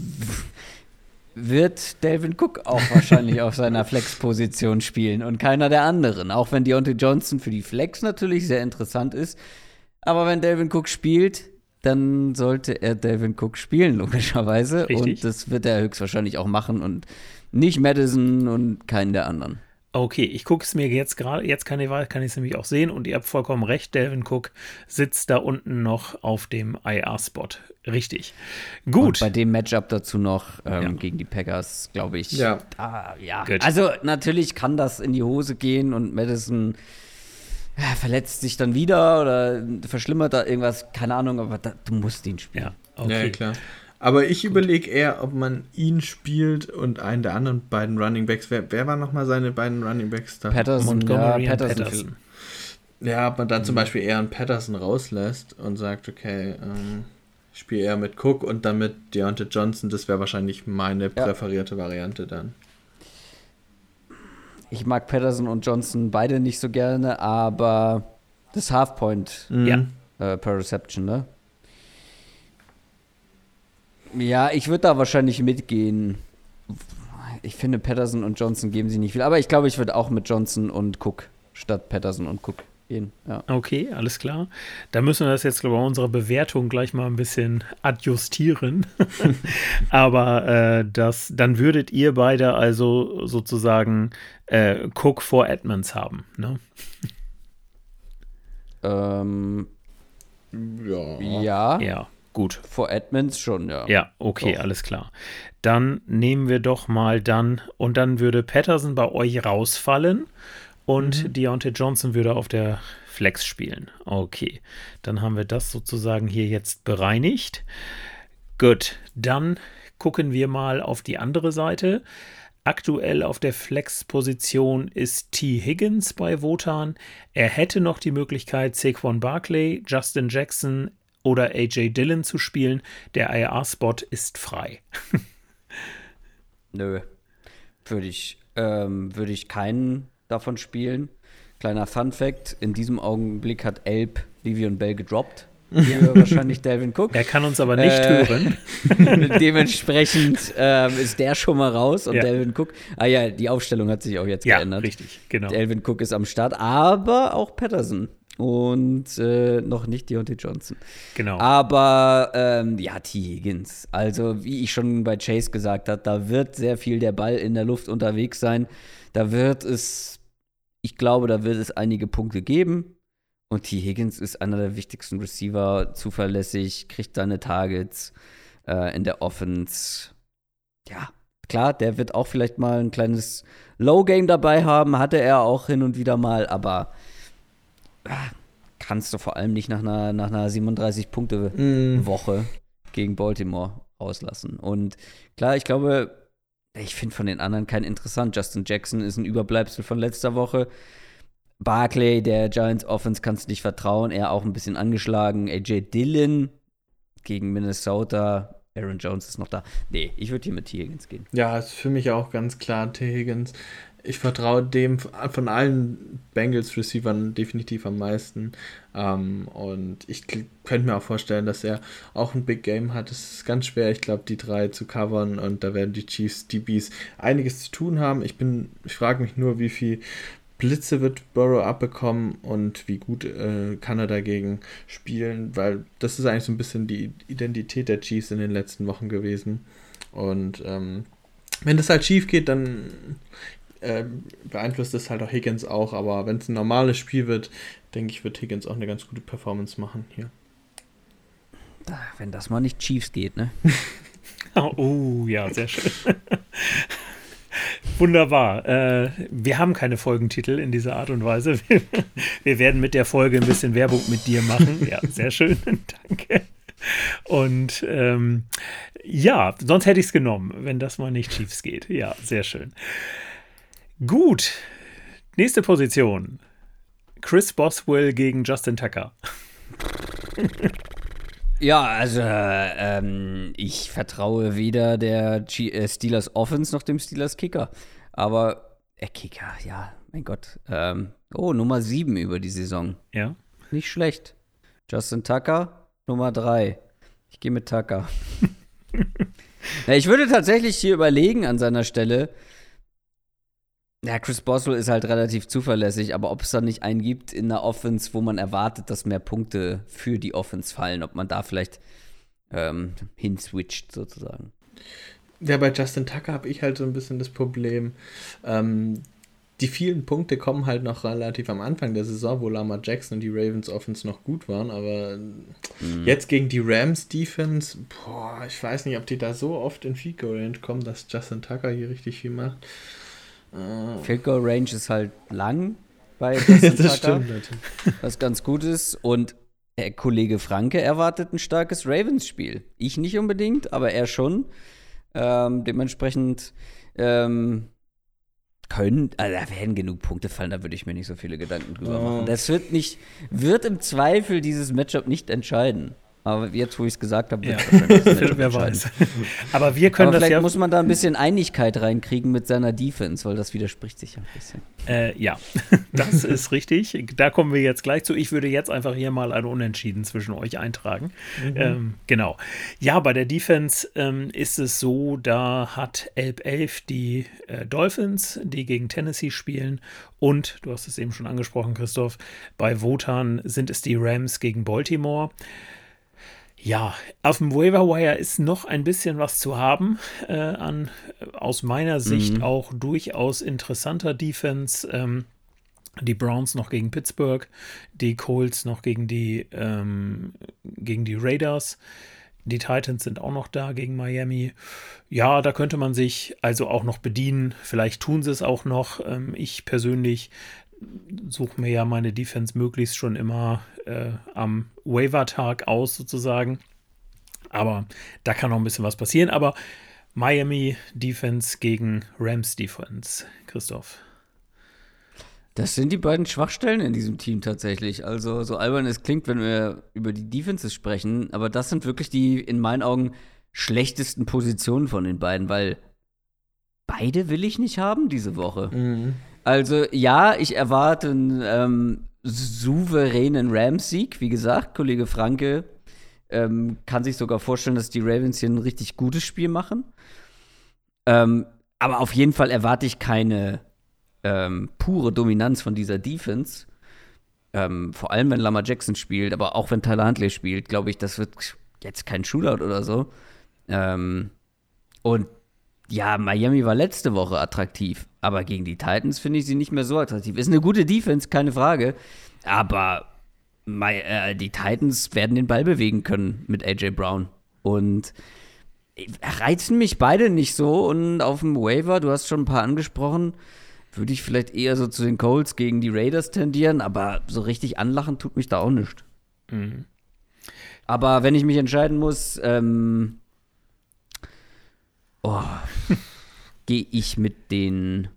wird Delvin Cook auch wahrscheinlich auf seiner Flex-Position spielen und keiner der anderen. Auch wenn Deontay Johnson für die Flex natürlich sehr interessant ist. Aber wenn Delvin Cook spielt, dann sollte er Delvin Cook spielen, logischerweise. Richtig. Und das wird er höchstwahrscheinlich auch machen und nicht Madison und keinen der anderen. Okay, ich gucke es mir jetzt gerade, jetzt kann ich es nämlich auch sehen und ihr habt vollkommen recht, Delvin Cook sitzt da unten noch auf dem IR-Spot. Richtig. Gut. Und bei dem Matchup dazu noch gegen die Packers, glaube ich. Ja. Also natürlich kann das in die Hose gehen und Madison verletzt sich dann wieder oder verschlimmert da irgendwas, keine Ahnung, aber du musst ihn spielen. Ja, okay. Ja, klar. Aber ich überlege eher, ob man ihn spielt und einen der anderen beiden Running Backs. Wer waren nochmal seine beiden Running Backs da? Montgomery und Patterson. Ja, ob man dann zum Beispiel eher einen Patterson rauslässt und sagt, okay, ich spiele eher mit Cook und dann mit Deontay Johnson. Das wäre wahrscheinlich meine präferierte Variante dann. Ich mag Patterson und Johnson beide nicht so gerne, aber das Halfpoint per Reception, ne? Ja, ich würde da wahrscheinlich mitgehen. Ich finde, Patterson und Johnson geben sie nicht viel. Aber ich glaube, ich würde auch mit Johnson und Cook statt Patterson und Cook gehen. Ja. Okay, alles klar. Da müssen wir das jetzt, glaube ich, bei unserer Bewertung gleich mal ein bisschen adjustieren. Aber dann würdet ihr beide also sozusagen Cook vor Edmonds haben, ne? Ja. Ja. Gut. Vor Edmonds schon, ja. Ja, okay, Doch. alles klar. Dann nehmen wir doch mal dann würde Patterson bei euch rausfallen und Deontay Johnson würde auf der Flex spielen. Okay, dann haben wir das sozusagen hier jetzt bereinigt. Gut, dann gucken wir mal auf die andere Seite. Aktuell auf der Flex-Position ist T. Higgins bei Wotan. Er hätte noch die Möglichkeit, Saquon Barkley, Justin Jackson oder A.J. Dillon zu spielen. Der IR-Spot ist frei. Nö. Würde ich keinen davon spielen. Kleiner Fun-Fact: In diesem Augenblick hat Elb Le'Veon Bell gedroppt. Hier wahrscheinlich Delvin Cook. Er kann uns aber nicht hören. Dementsprechend ist der schon mal raus und Delvin Cook. Die Aufstellung hat sich auch jetzt geändert. Ja, richtig, genau. Delvin Cook ist am Start, aber auch Patterson. Und noch nicht Deontay Johnson. Genau. Aber T. Higgins. Also, wie ich schon bei Chase gesagt habe, da wird sehr viel der Ball in der Luft unterwegs sein. Ich glaube, da wird es einige Punkte geben. Und T. Higgins ist einer der wichtigsten Receiver, zuverlässig, kriegt seine Targets in der Offense. Ja, klar, der wird auch vielleicht mal ein kleines Low-Game dabei haben, hatte er auch hin und wieder mal, aber kannst du vor allem nicht nach einer 37-Punkte-Woche gegen Baltimore auslassen. Und klar, ich glaube, ich finde von den anderen keinen interessant. Justin Jackson ist ein Überbleibsel von letzter Woche. Barkley, der Giants Offense, kannst du nicht vertrauen. Er auch ein bisschen angeschlagen. AJ Dillon gegen Minnesota. Aaron Jones ist noch da. Nee, ich würde hier mit T. Higgins gehen. Ja, ist für mich auch ganz klar T. Higgins. Ich vertraue dem von allen Bengals-Receivern definitiv am meisten. Und ich könnte mir auch vorstellen, dass er auch ein Big Game hat. Es ist ganz schwer, ich glaube, die 3 zu covern. Und da werden die Chiefs, DBs einiges zu tun haben. Ich frage mich nur, wie viel Blitze wird Burrow abbekommen und wie gut kann er dagegen spielen, weil das ist eigentlich so ein bisschen die Identität der Chiefs in den letzten Wochen gewesen. Und wenn das halt schief geht, dann beeinflusst das halt auch Higgins auch, aber wenn es ein normales Spiel wird, denke ich, wird Higgins auch eine ganz gute Performance machen hier. Wenn das mal nicht Chiefs geht, ne? Oh, ja, sehr schön. Wunderbar. Wir haben keine Folgentitel in dieser Art und Weise. Wir werden mit der Folge ein bisschen Werbung mit dir machen. Ja, sehr schön. Danke. Und ja, sonst hätte ich es genommen, wenn das mal nicht Chiefs geht. Ja, sehr schön. Gut. Nächste Position. Chris Boswell gegen Justin Tucker. Ja, also ich vertraue weder der Steelers Offense noch dem Steelers Kicker. Aber Kicker, ja, mein Gott. Nummer 7 über die Saison. Ja. Nicht schlecht. Justin Tucker, Nummer 3. Ich gehe mit Tucker. Ja, ich würde tatsächlich hier überlegen an seiner Stelle. Ja, Chris Boswell ist halt relativ zuverlässig, aber ob es da nicht einen gibt in der Offense, wo man erwartet, dass mehr Punkte für die Offense fallen, ob man da vielleicht hinswitcht sozusagen. Ja, bei Justin Tucker habe ich halt so ein bisschen das Problem, die vielen Punkte kommen halt noch relativ am Anfang der Saison, wo Lamar Jackson und die Ravens Offense noch gut waren, aber jetzt gegen die Rams Defense, ich weiß nicht, ob die da so oft in Field Goal Range kommen, dass Justin Tucker hier richtig viel macht. Field Goal Range ist halt lang bei Justin Tucker, stimmt natürlich. was ganz gut ist. Und der Kollege Franke erwartet ein starkes Ravens-Spiel. Ich nicht unbedingt, aber er schon. Dementsprechend da werden genug Punkte fallen, da würde ich mir nicht so viele Gedanken drüber machen. Das wird im Zweifel dieses Matchup nicht entscheiden. Aber jetzt, wo ich es gesagt habe, wird wahrscheinlich wer weiß. Aber wir können das vielleicht muss man da ein bisschen Einigkeit reinkriegen mit seiner Defense, weil das widerspricht sich ja ein bisschen. Ja, das ist richtig. Da kommen wir jetzt gleich zu. Ich würde jetzt einfach hier mal ein Unentschieden zwischen euch eintragen. Genau. Ja, bei der Defense ist es so, da hat 11 die Dolphins, die gegen Tennessee spielen. Und, du hast es eben schon angesprochen, Christoph, bei Wotan sind es die Rams gegen Baltimore. Ja, auf dem Waiver-Wire ist noch ein bisschen was zu haben aus meiner Sicht auch durchaus interessanter Defense. Die Browns noch gegen Pittsburgh, die Colts noch gegen die Raiders. Die Titans sind auch noch da gegen Miami. Ja, da könnte man sich also auch noch bedienen. Vielleicht tun sie es auch noch. Ich persönlich suche mir ja meine Defense möglichst schon immer am Waiver-Tag aus sozusagen. Aber da kann noch ein bisschen was passieren. Aber Miami Defense gegen Rams Defense, Christoph. Das sind die beiden Schwachstellen in diesem Team tatsächlich. Also so albern es klingt, wenn wir über die Defenses sprechen, aber das sind wirklich die in meinen Augen schlechtesten Positionen von den beiden, weil beide will ich nicht haben diese Woche. Also ja, ich erwarte einen souveränen Rams-Sieg. Wie gesagt, Kollege Franke kann sich sogar vorstellen, dass die Ravens hier ein richtig gutes Spiel machen. Aber auf jeden Fall erwarte ich keine pure Dominanz von dieser Defense. Vor allem, wenn Lamar Jackson spielt, aber auch wenn Tyler Huntley spielt, glaube ich, das wird jetzt kein Shootout oder so. Und ja, Miami war letzte Woche attraktiv, aber gegen die Titans finde ich sie nicht mehr so attraktiv. Ist eine gute Defense, keine Frage, aber die Titans werden den Ball bewegen können mit A.J. Brown. Und reizen mich beide nicht so. Und auf dem Waiver, du hast schon ein paar angesprochen, würde ich vielleicht eher so zu den Colts gegen die Raiders tendieren, aber so richtig anlachen tut mich da auch nicht. Mhm. Aber wenn ich mich entscheiden muss, gehe ich mit den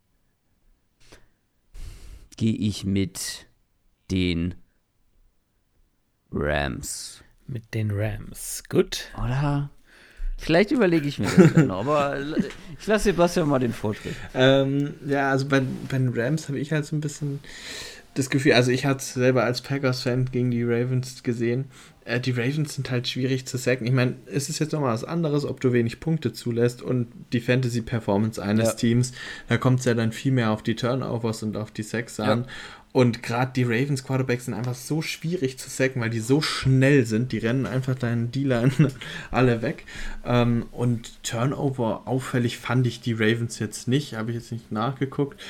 Rams. Mit den Rams. Gut. Oder? Vielleicht überlege ich mir das dann noch, aber ich lasse Sebastian mal den Vortritt. Ja, also bei den Rams habe ich halt so ein bisschen das Gefühl, also ich hatte es selber als Packers-Fan gegen die Ravens gesehen. Die Ravens sind halt schwierig zu sacken. Ich meine, es ist jetzt nochmal was anderes, ob du wenig Punkte zulässt und die Fantasy-Performance eines Teams. Da kommt es ja dann viel mehr auf die Turnovers und auf die Sacks an. Und gerade die Ravens Quarterbacks sind einfach so schwierig zu sacken, weil die so schnell sind. Die rennen einfach deinen Dealer alle weg. Und Turnover auffällig fand ich die Ravens jetzt nicht. Habe ich jetzt nicht nachgeguckt.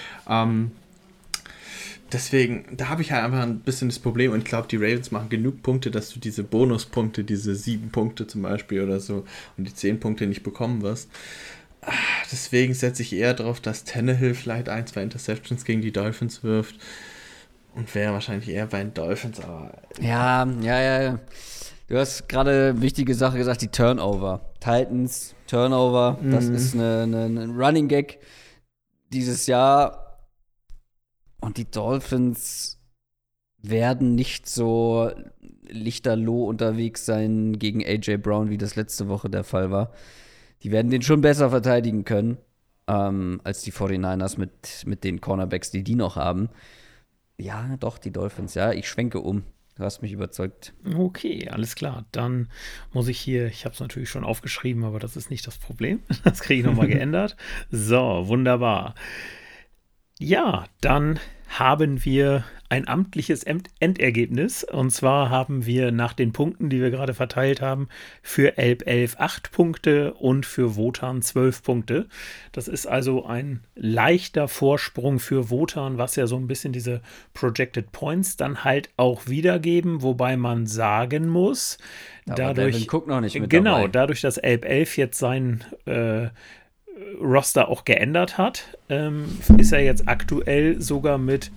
Deswegen, da habe ich halt einfach ein bisschen das Problem. Und ich glaube, die Ravens machen genug Punkte, dass du diese Bonuspunkte, diese 7 Punkte zum Beispiel oder so und die 10 Punkte nicht bekommen wirst. Deswegen setze ich eher darauf, dass Tannehill vielleicht 1-2 Interceptions gegen die Dolphins wirft. Und wäre wahrscheinlich eher bei den Dolphins, aber. Ja. Du hast gerade eine wichtige Sache gesagt, die Turnover. Titans, Turnover, das ist eine Running Gag dieses Jahr. Und die Dolphins werden nicht so lichterloh unterwegs sein gegen A.J. Brown, wie das letzte Woche der Fall war. Die werden den schon besser verteidigen können, als die 49ers mit den Cornerbacks, die noch haben. Ja, doch, die Dolphins, ja, ich schwenke um. Du hast mich überzeugt. Okay, alles klar. Dann muss ich habe es natürlich schon aufgeschrieben, aber das ist nicht das Problem. Das kriege ich nochmal geändert. So, wunderbar. Ja, dann haben wir ein amtliches Endergebnis. Und zwar haben wir nach den Punkten, die wir gerade verteilt haben, für Elb 11 8 Punkte und für Wotan 12 Punkte. Das ist also ein leichter Vorsprung für Wotan, was ja so ein bisschen diese Projected Points dann halt auch wiedergeben, wobei man sagen muss, dadurch, Cook noch nicht mit genau, dabei. Dadurch, dass Elb 11 jetzt sein Roster auch geändert hat, ist er jetzt aktuell sogar mit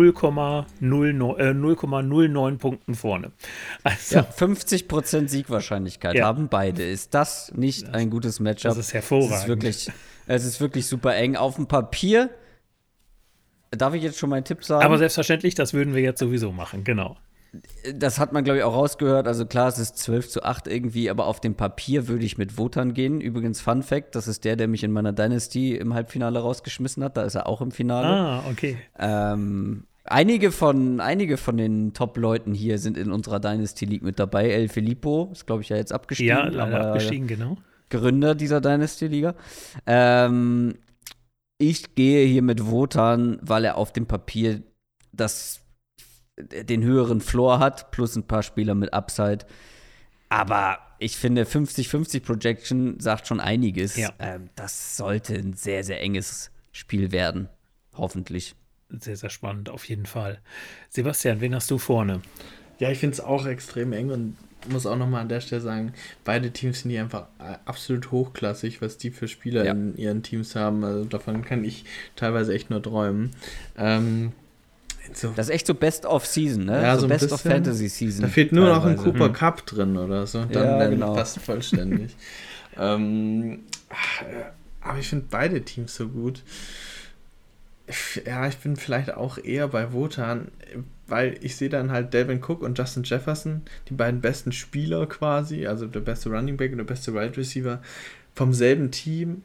0,09 Punkten vorne. Also, ja, 50% Siegwahrscheinlichkeit haben beide. Ist das nicht ein gutes Matchup? Das ist hervorragend. Es ist wirklich super eng. Auf dem Papier, darf ich jetzt schon meinen Tipp sagen? Aber selbstverständlich, das würden wir jetzt sowieso machen, genau. Das hat man, glaube ich, auch rausgehört. Also klar, es ist 12-8 irgendwie, aber auf dem Papier würde ich mit Wotan gehen. Übrigens, Fun Fact, das ist der mich in meiner Dynasty im Halbfinale rausgeschmissen hat. Da ist er auch im Finale. Ah, okay. Einige von den Top-Leuten hier sind in unserer Dynasty League mit dabei. El Filippo ist, glaube ich, ja jetzt abgestiegen. Ja, leider abgestiegen, genau. Gründer dieser Dynasty-Liga. Ich gehe hier mit Wotan, weil er auf dem Papier den höheren Floor hat, plus ein paar Spieler mit Upside. Aber ich finde, 50-50 Projection sagt schon einiges. Ja. Das sollte ein sehr, sehr enges Spiel werden. Hoffentlich. Sehr, sehr spannend, auf jeden Fall. Sebastian, wen hast du vorne? Ja, ich finde es auch extrem eng und muss auch nochmal an der Stelle sagen, beide Teams sind hier einfach absolut hochklassig, was die für Spieler in ihren Teams haben. Also davon kann ich teilweise echt nur träumen. Das ist echt so Best-of-Season, ne? Ja, so Best of Fantasy-Season. Da fehlt nur noch ein Cooper Cup drin oder so. Dann genau. passt vollständig. Aber ich finde beide Teams so gut. Ja, ich bin vielleicht auch eher bei Wotan, weil ich sehe dann halt Dalvin Cook und Justin Jefferson, die beiden besten Spieler quasi, also der beste Running Back und der beste Wide Receiver vom selben Team.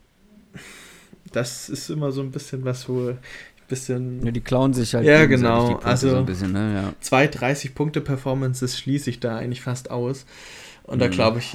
Das ist immer so ein bisschen was, wo ja, die klauen sich halt. Ja, genau. Also so ein bisschen, ne? Ja. 2 30-Punkte-Performances schließe ich da eigentlich fast aus. Und da glaube ich.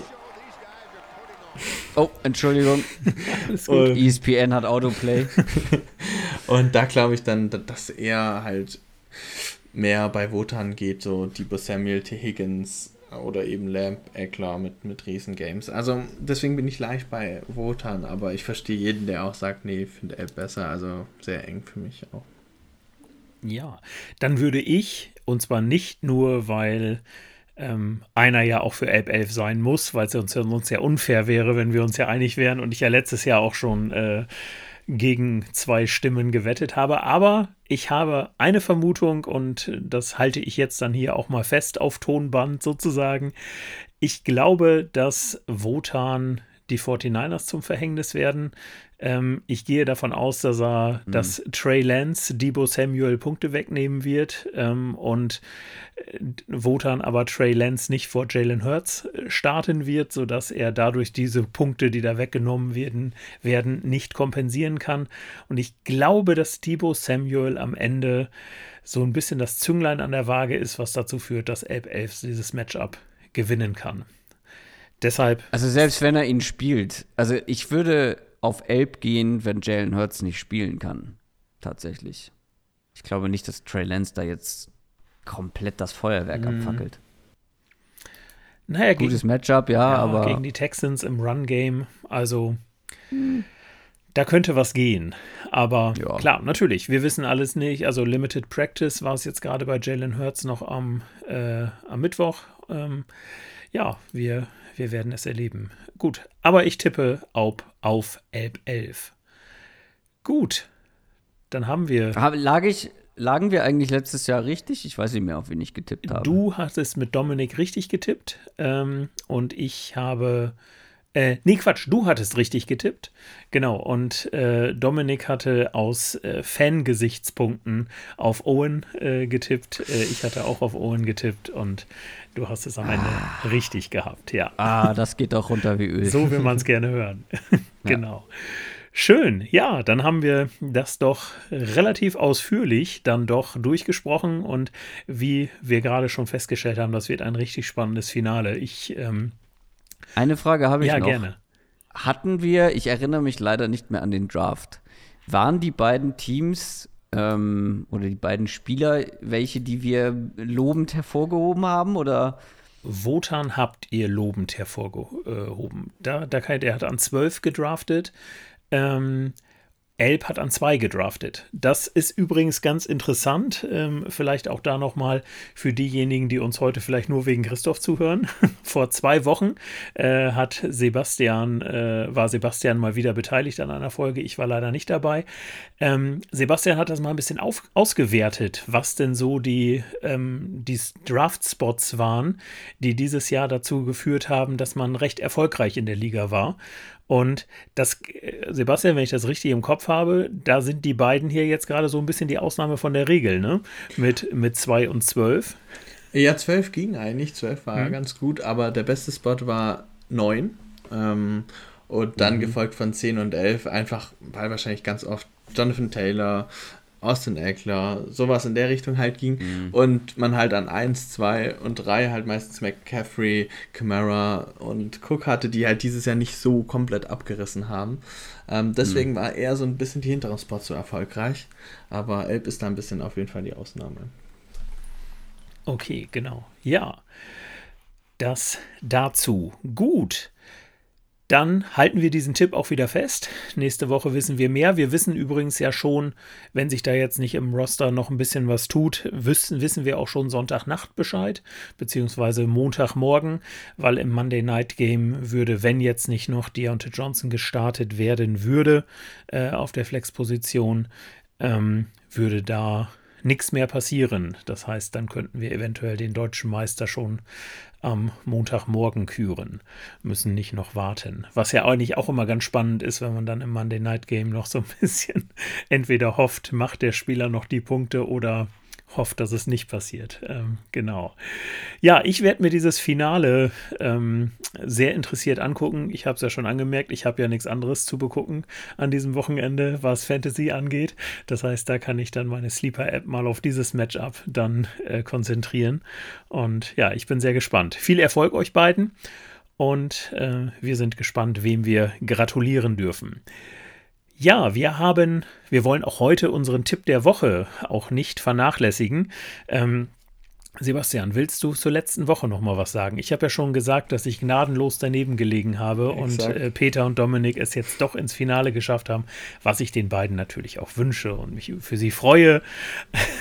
Oh, Entschuldigung. ESPN hat Autoplay. Und da glaube ich dann, dass er halt mehr bei Wotan geht, so Deebo Samuel, T. Higgins oder eben Lamb, Eckler mit Riesen-Games. Also deswegen bin ich leicht bei Wotan, aber ich verstehe jeden, der auch sagt, nee, ich finde Elb besser, also sehr eng für mich auch. Ja, dann würde ich, und zwar nicht nur, weil einer ja auch für 11-11 sein muss, weil es uns ja unfair wäre, wenn wir uns ja einig wären und ich ja letztes Jahr auch schon gegen 2 Stimmen gewettet habe. Aber ich habe eine Vermutung und das halte ich jetzt dann hier auch mal fest auf Tonband sozusagen. Ich glaube, dass Wotan die 49ers zum Verhängnis werden. Ich gehe davon aus, dass Trey Lance Deebo Samuel Punkte wegnehmen wird und Wotan aber Trey Lance nicht vor Jalen Hurts starten wird, sodass er dadurch diese Punkte, die da weggenommen werden, nicht kompensieren kann. Und ich glaube, dass Deebo Samuel am Ende so ein bisschen das Zünglein an der Waage ist, was dazu führt, dass 11-11 dieses Matchup gewinnen kann. Deshalb. Also selbst wenn er ihn spielt, also ich würde auf Elb gehen, wenn Jalen Hurts nicht spielen kann. Tatsächlich. Ich glaube nicht, dass Trey Lance da jetzt komplett das Feuerwerk abfackelt. Naja, gutes Matchup, aber gegen die Texans im Run-Game, also da könnte was gehen. Aber klar, natürlich, wir wissen alles nicht. Also Limited Practice war es jetzt gerade bei Jalen Hurts noch am Mittwoch. Wir werden es erleben. Gut, aber ich tippe auf 11-11. Gut, dann haben wir. Lagen wir eigentlich letztes Jahr richtig? Ich weiß nicht mehr, auf wen ich getippt habe. Du hattest mit Dominik richtig getippt und ich habe. Du hattest richtig getippt. Genau, und Dominik hatte aus Fangesichtspunkten auf Owen getippt. Ich hatte auch auf Owen getippt und du hast es am Ende richtig gehabt, ja. Das geht auch runter wie Öl. So will man es gerne hören. Genau. Schön, ja, dann haben wir das doch relativ ausführlich dann doch durchgesprochen und wie wir gerade schon festgestellt haben, das wird ein richtig spannendes Finale. Eine Frage habe ich noch. Ja, gerne. Hatten wir, ich erinnere mich leider nicht mehr an den Draft, waren die beiden Teams oder die beiden Spieler welche, die wir lobend hervorgehoben haben, oder? Wotan habt ihr lobend hervorgehoben. Er hat an 12 gedraftet. Elb hat an 2 gedraftet. Das ist übrigens ganz interessant. Vielleicht auch da nochmal für diejenigen, die uns heute vielleicht nur wegen Christoph zuhören. Vor 2 Wochen war Sebastian mal wieder beteiligt an einer Folge. Ich war leider nicht dabei. Sebastian hat das mal ein bisschen ausgewertet, was denn so die Draft-Spots waren, die dieses Jahr dazu geführt haben, dass man recht erfolgreich in der Liga war. Und das, Sebastian, wenn ich das richtig im Kopf habe, da sind die beiden hier jetzt gerade so ein bisschen die Ausnahme von der Regel, ne? Mit 2 und 12. Ja, 12 ging eigentlich. 12 war ganz gut, aber der beste Spot war 9. Und dann gefolgt von 10 und 11, einfach, weil wahrscheinlich ganz oft Jonathan Taylor, Austin Eckler, sowas in der Richtung halt ging. Und man halt an 1, 2 und 3 halt meistens McCaffrey, Kamara und Cook hatte, die halt dieses Jahr nicht so komplett abgerissen haben. Deswegen war eher so ein bisschen die hinteren Spots so erfolgreich. Aber Elb ist da ein bisschen auf jeden Fall die Ausnahme. Okay, genau. Ja, das dazu. Gut. Dann halten wir diesen Tipp auch wieder fest. Nächste Woche wissen wir mehr. Wir wissen übrigens ja schon, wenn sich da jetzt nicht im Roster noch ein bisschen was tut, wissen wir auch schon Sonntagnacht Bescheid, beziehungsweise Montagmorgen, weil im Monday Night Game würde, wenn jetzt nicht noch Deontay Johnson gestartet werden würde auf der Flexposition, würde da nichts mehr passieren. Das heißt, dann könnten wir eventuell den deutschen Meister schon am Montagmorgen küren, müssen nicht noch warten. Was ja eigentlich auch immer ganz spannend ist, wenn man dann im Monday Night Game noch so ein bisschen entweder hofft, macht der Spieler noch die Punkte oder hofft, dass es nicht passiert. Genau. Ja, ich werde mir dieses Finale sehr interessiert angucken. Ich habe es ja schon angemerkt, ich habe ja nichts anderes zu begucken an diesem Wochenende, was Fantasy angeht. Das heißt, da kann ich dann meine Sleeper-App mal auf dieses Matchup dann konzentrieren. Und ja, ich bin sehr gespannt. Viel Erfolg euch beiden und wir sind gespannt, wem wir gratulieren dürfen. Ja, wir wollen auch heute unseren Tipp der Woche auch nicht vernachlässigen. Sebastian, willst du zur letzten Woche noch mal was sagen? Ich habe ja schon gesagt, dass ich gnadenlos daneben gelegen habe. Exakt. Und Peter und Dominik es jetzt doch ins Finale geschafft haben, was ich den beiden natürlich auch wünsche und mich für sie freue.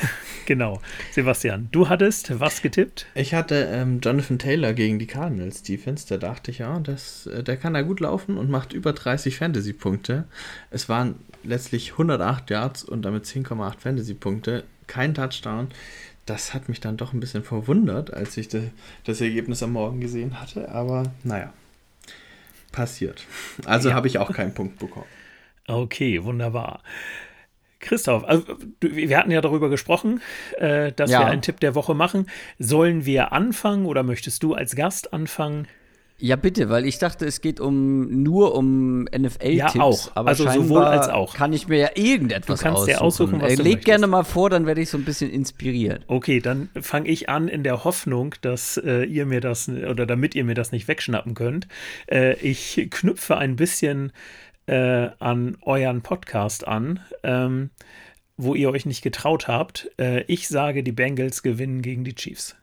Genau. Sebastian, du hattest was getippt? Ich hatte Jonathan Taylor gegen die Cardinals Defense. Da dachte ich, ja, der kann da gut laufen und macht über 30 Fantasy-Punkte. Es waren letztlich 108 Yards und damit 10,8 Fantasy-Punkte. Kein Touchdown. Das hat mich dann doch ein bisschen verwundert, als ich das Ergebnis am Morgen gesehen hatte. Aber naja, passiert. Also habe ich auch keinen Punkt bekommen. Okay, wunderbar. Christoph, also, wir hatten ja darüber gesprochen, dass wir einen Tipp der Woche machen. Sollen wir anfangen oder möchtest du als Gast anfangen? Ja, bitte, weil ich dachte, es geht nur um NFL-Tipps. Ja, auch. Aber also sowohl als auch. Kann ich mir ja irgendetwas aussuchen. Du kannst dir aussuchen, was du Leg gerne mal vor, dann werde ich so ein bisschen inspiriert. Okay, dann fange ich an in der Hoffnung, dass ihr mir das, oder damit ihr mir das nicht wegschnappen könnt. Ich knüpfe ein bisschen an euren Podcast an, wo ihr euch nicht getraut habt. Ich sage, die Bengals gewinnen gegen die Chiefs.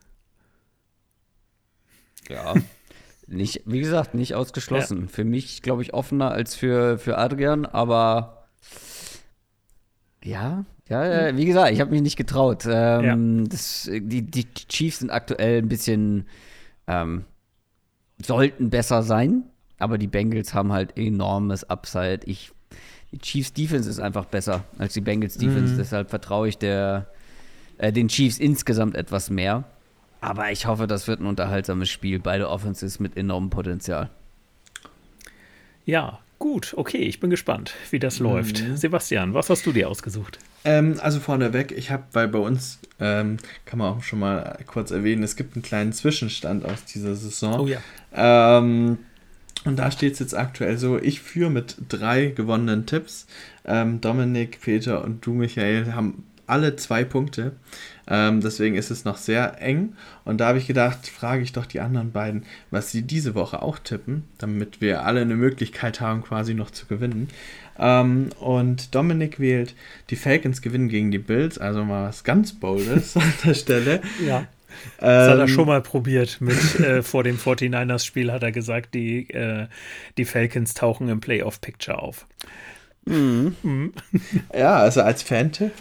Ja, nicht, wie gesagt, nicht ausgeschlossen. Ja. Für mich, glaube ich, offener als für Adrian, aber ja, wie gesagt, ich habe mich nicht getraut. Die Chiefs sind aktuell ein bisschen, sollten besser sein. Aber die Bengals haben halt enormes Upside. Die Chiefs Defense ist einfach besser als die Bengals Defense. Deshalb vertraue ich den Chiefs insgesamt etwas mehr. Aber ich hoffe, das wird ein unterhaltsames Spiel. Beide Offenses mit enormem Potenzial. Ja, gut. Okay, ich bin gespannt, wie das läuft. Sebastian, was hast du dir ausgesucht? Also vorneweg, weil bei uns, kann man auch schon mal kurz erwähnen, es gibt einen kleinen Zwischenstand aus dieser Saison. Oh ja. Und da steht es jetzt aktuell so, ich führe mit 3 gewonnenen Tipps. Dominik, Peter und du, Michael, haben alle 2 Punkte. Deswegen ist es noch sehr eng. Und da habe ich gedacht, frage ich doch die anderen beiden, was sie diese Woche auch tippen, damit wir alle eine Möglichkeit haben, quasi noch zu gewinnen. Und Dominik wählt, die Falcons gewinnen gegen die Bills, also mal was ganz Boldes an der Stelle. Ja. Das hat er schon mal probiert. Vor dem 49ers-Spiel hat er gesagt, die Falcons tauchen im Playoff-Picture auf. Ja, also als Fan-Tipp.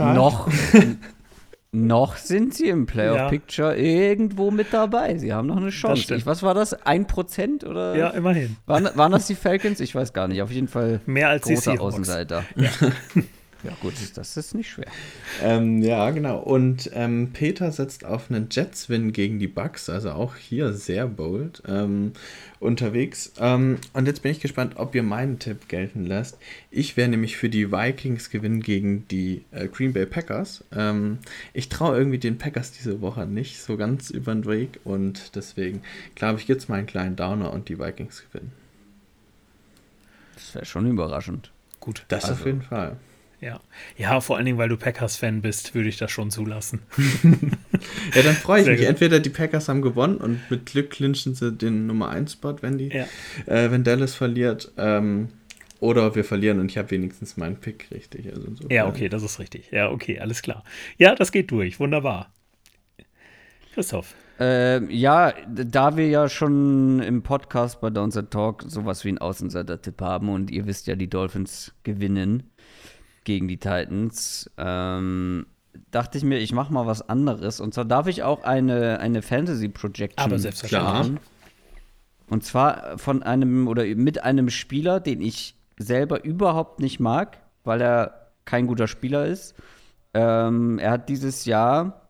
Noch sind sie im Playoff-Picture irgendwo mit dabei. Sie haben noch eine Chance. Was war das? 1% oder? Ja, immerhin. Waren das die Falcons? Ich weiß gar nicht. Auf jeden Fall mehr als großer die Außenseiter. Ja. Ja gut, das ist nicht schwer. Ja, genau. Und Peter setzt auf einen Jets-Win gegen die Bucks, also auch hier sehr bold unterwegs. Und jetzt bin ich gespannt, ob ihr meinen Tipp gelten lasst. Ich wäre nämlich für die Vikings gewinnen gegen die Green Bay Packers. Ich traue irgendwie den Packers diese Woche nicht so ganz über den Weg und deswegen glaube ich, gibt es mal einen kleinen Downer und die Vikings gewinnen. Das wäre schon überraschend. Gut. Das auf jeden Fall. Ja, vor allen Dingen, weil du Packers-Fan bist, würde ich das schon zulassen. Ja, dann freue ich mich. Entweder die Packers haben gewonnen und mit Glück clinchen sie den Nummer 1-Spot, wenn Dallas verliert. Oder wir verlieren und ich habe wenigstens meinen Pick richtig. Also ja, okay, das ist richtig. Ja, okay, alles klar. Ja, das geht durch. Wunderbar. Christoph. Ja, da wir ja schon im Podcast bei Downset Talk sowas wie einen Außenseiter-Tipp haben und ihr wisst ja, die Dolphins gewinnen gegen die Titans, dachte ich mir, ich mache mal was anderes. Und zwar darf ich auch eine Fantasy-Projection Aber selbstverständlich. machen. Und zwar mit einem Spieler, den ich selber überhaupt nicht mag, weil er kein guter Spieler ist. Er hat dieses Jahr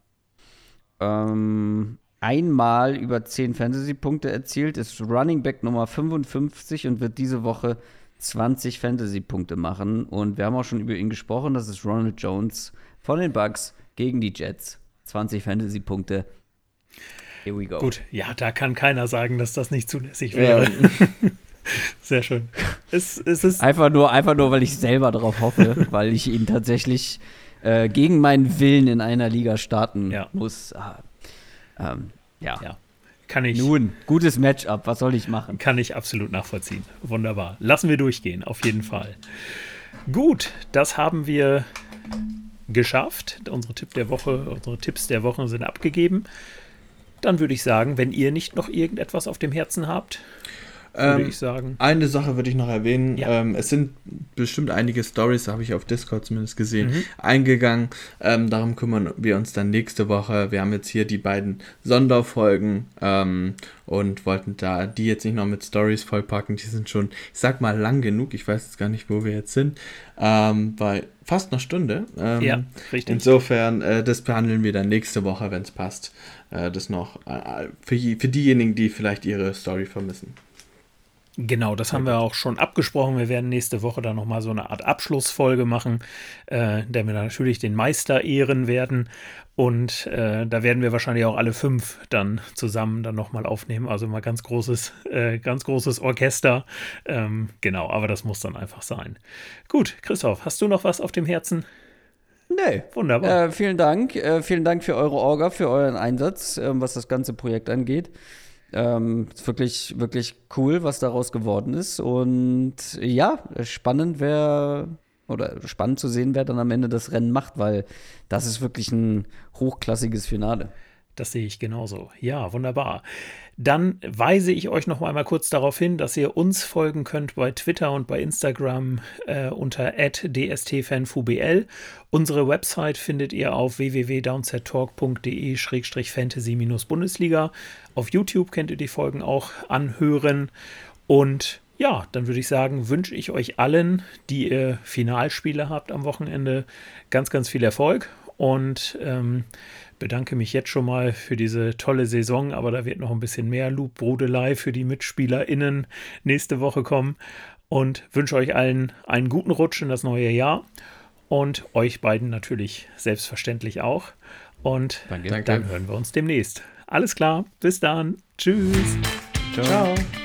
einmal über 10 Fantasy-Punkte erzielt, ist Running Back Nummer 55 und wird diese Woche 20 Fantasy-Punkte machen. Und wir haben auch schon über ihn gesprochen. Das ist Ronald Jones von den Bucks gegen die Jets. 20 Fantasy-Punkte. Here we go. Gut, ja, da kann keiner sagen, dass das nicht zulässig wäre. Ja. Sehr schön. Es ist einfach nur, weil ich selber darauf hoffe, weil ich ihn tatsächlich gegen meinen Willen in einer Liga starten muss. Ja. Kann ich. Nun, gutes Matchup, was soll ich machen? Kann ich absolut nachvollziehen. Wunderbar. Lassen wir durchgehen, auf jeden Fall. Gut, das haben wir geschafft. Unsere Tipps der Woche sind abgegeben. Dann würde ich sagen, wenn ihr nicht noch irgendetwas auf dem Herzen habt. würde ich sagen. Eine Sache würde ich noch erwähnen. Ja. Es sind bestimmt einige Stories, habe ich auf Discord zumindest gesehen, eingegangen. Darum kümmern wir uns dann nächste Woche. Wir haben jetzt hier die beiden Sonderfolgen und wollten da die jetzt nicht noch mit Stories vollpacken. Die sind schon, ich sag mal, lang genug. Ich weiß jetzt gar nicht, wo wir jetzt sind. Bei fast einer Stunde. Ja, richtig. Insofern, das behandeln wir dann nächste Woche, wenn es passt. Das noch für diejenigen, die vielleicht ihre Story vermissen. Genau, das haben wir auch schon abgesprochen. Wir werden nächste Woche dann nochmal so eine Art Abschlussfolge machen, der wir dann natürlich den Meister ehren werden. Und da werden wir wahrscheinlich auch alle 5 dann zusammen dann nochmal aufnehmen. Also mal ganz großes Orchester. Genau, aber das muss dann einfach sein. Gut, Christoph, hast du noch was auf dem Herzen? Nee. Wunderbar. Vielen Dank. Vielen Dank für eure Orga, für euren Einsatz, was das ganze Projekt angeht. Ist wirklich, wirklich cool, was daraus geworden ist. Und ja, spannend zu sehen, wer dann am Ende das Rennen macht, weil das ist wirklich ein hochklassiges Finale. Das sehe ich genauso. Ja, wunderbar. Dann weise ich euch noch einmal kurz darauf hin, dass ihr uns folgen könnt bei Twitter und bei Instagram unter @dstfanfubl. Unsere Website findet ihr auf www.downsettalk.de/fantasy-Bundesliga. Auf YouTube könnt ihr die Folgen auch anhören. Und ja, dann würde ich sagen, wünsche ich euch allen, die ihr Finalspiele habt am Wochenende, ganz, ganz viel Erfolg und bedanke mich jetzt schon mal für diese tolle Saison, aber da wird noch ein bisschen mehr Lobhudelei für die MitspielerInnen nächste Woche kommen und wünsche euch allen einen guten Rutsch in das neue Jahr und euch beiden natürlich selbstverständlich auch. Und Danke. dann hören wir uns demnächst. Alles klar, bis dann. Tschüss. Ciao.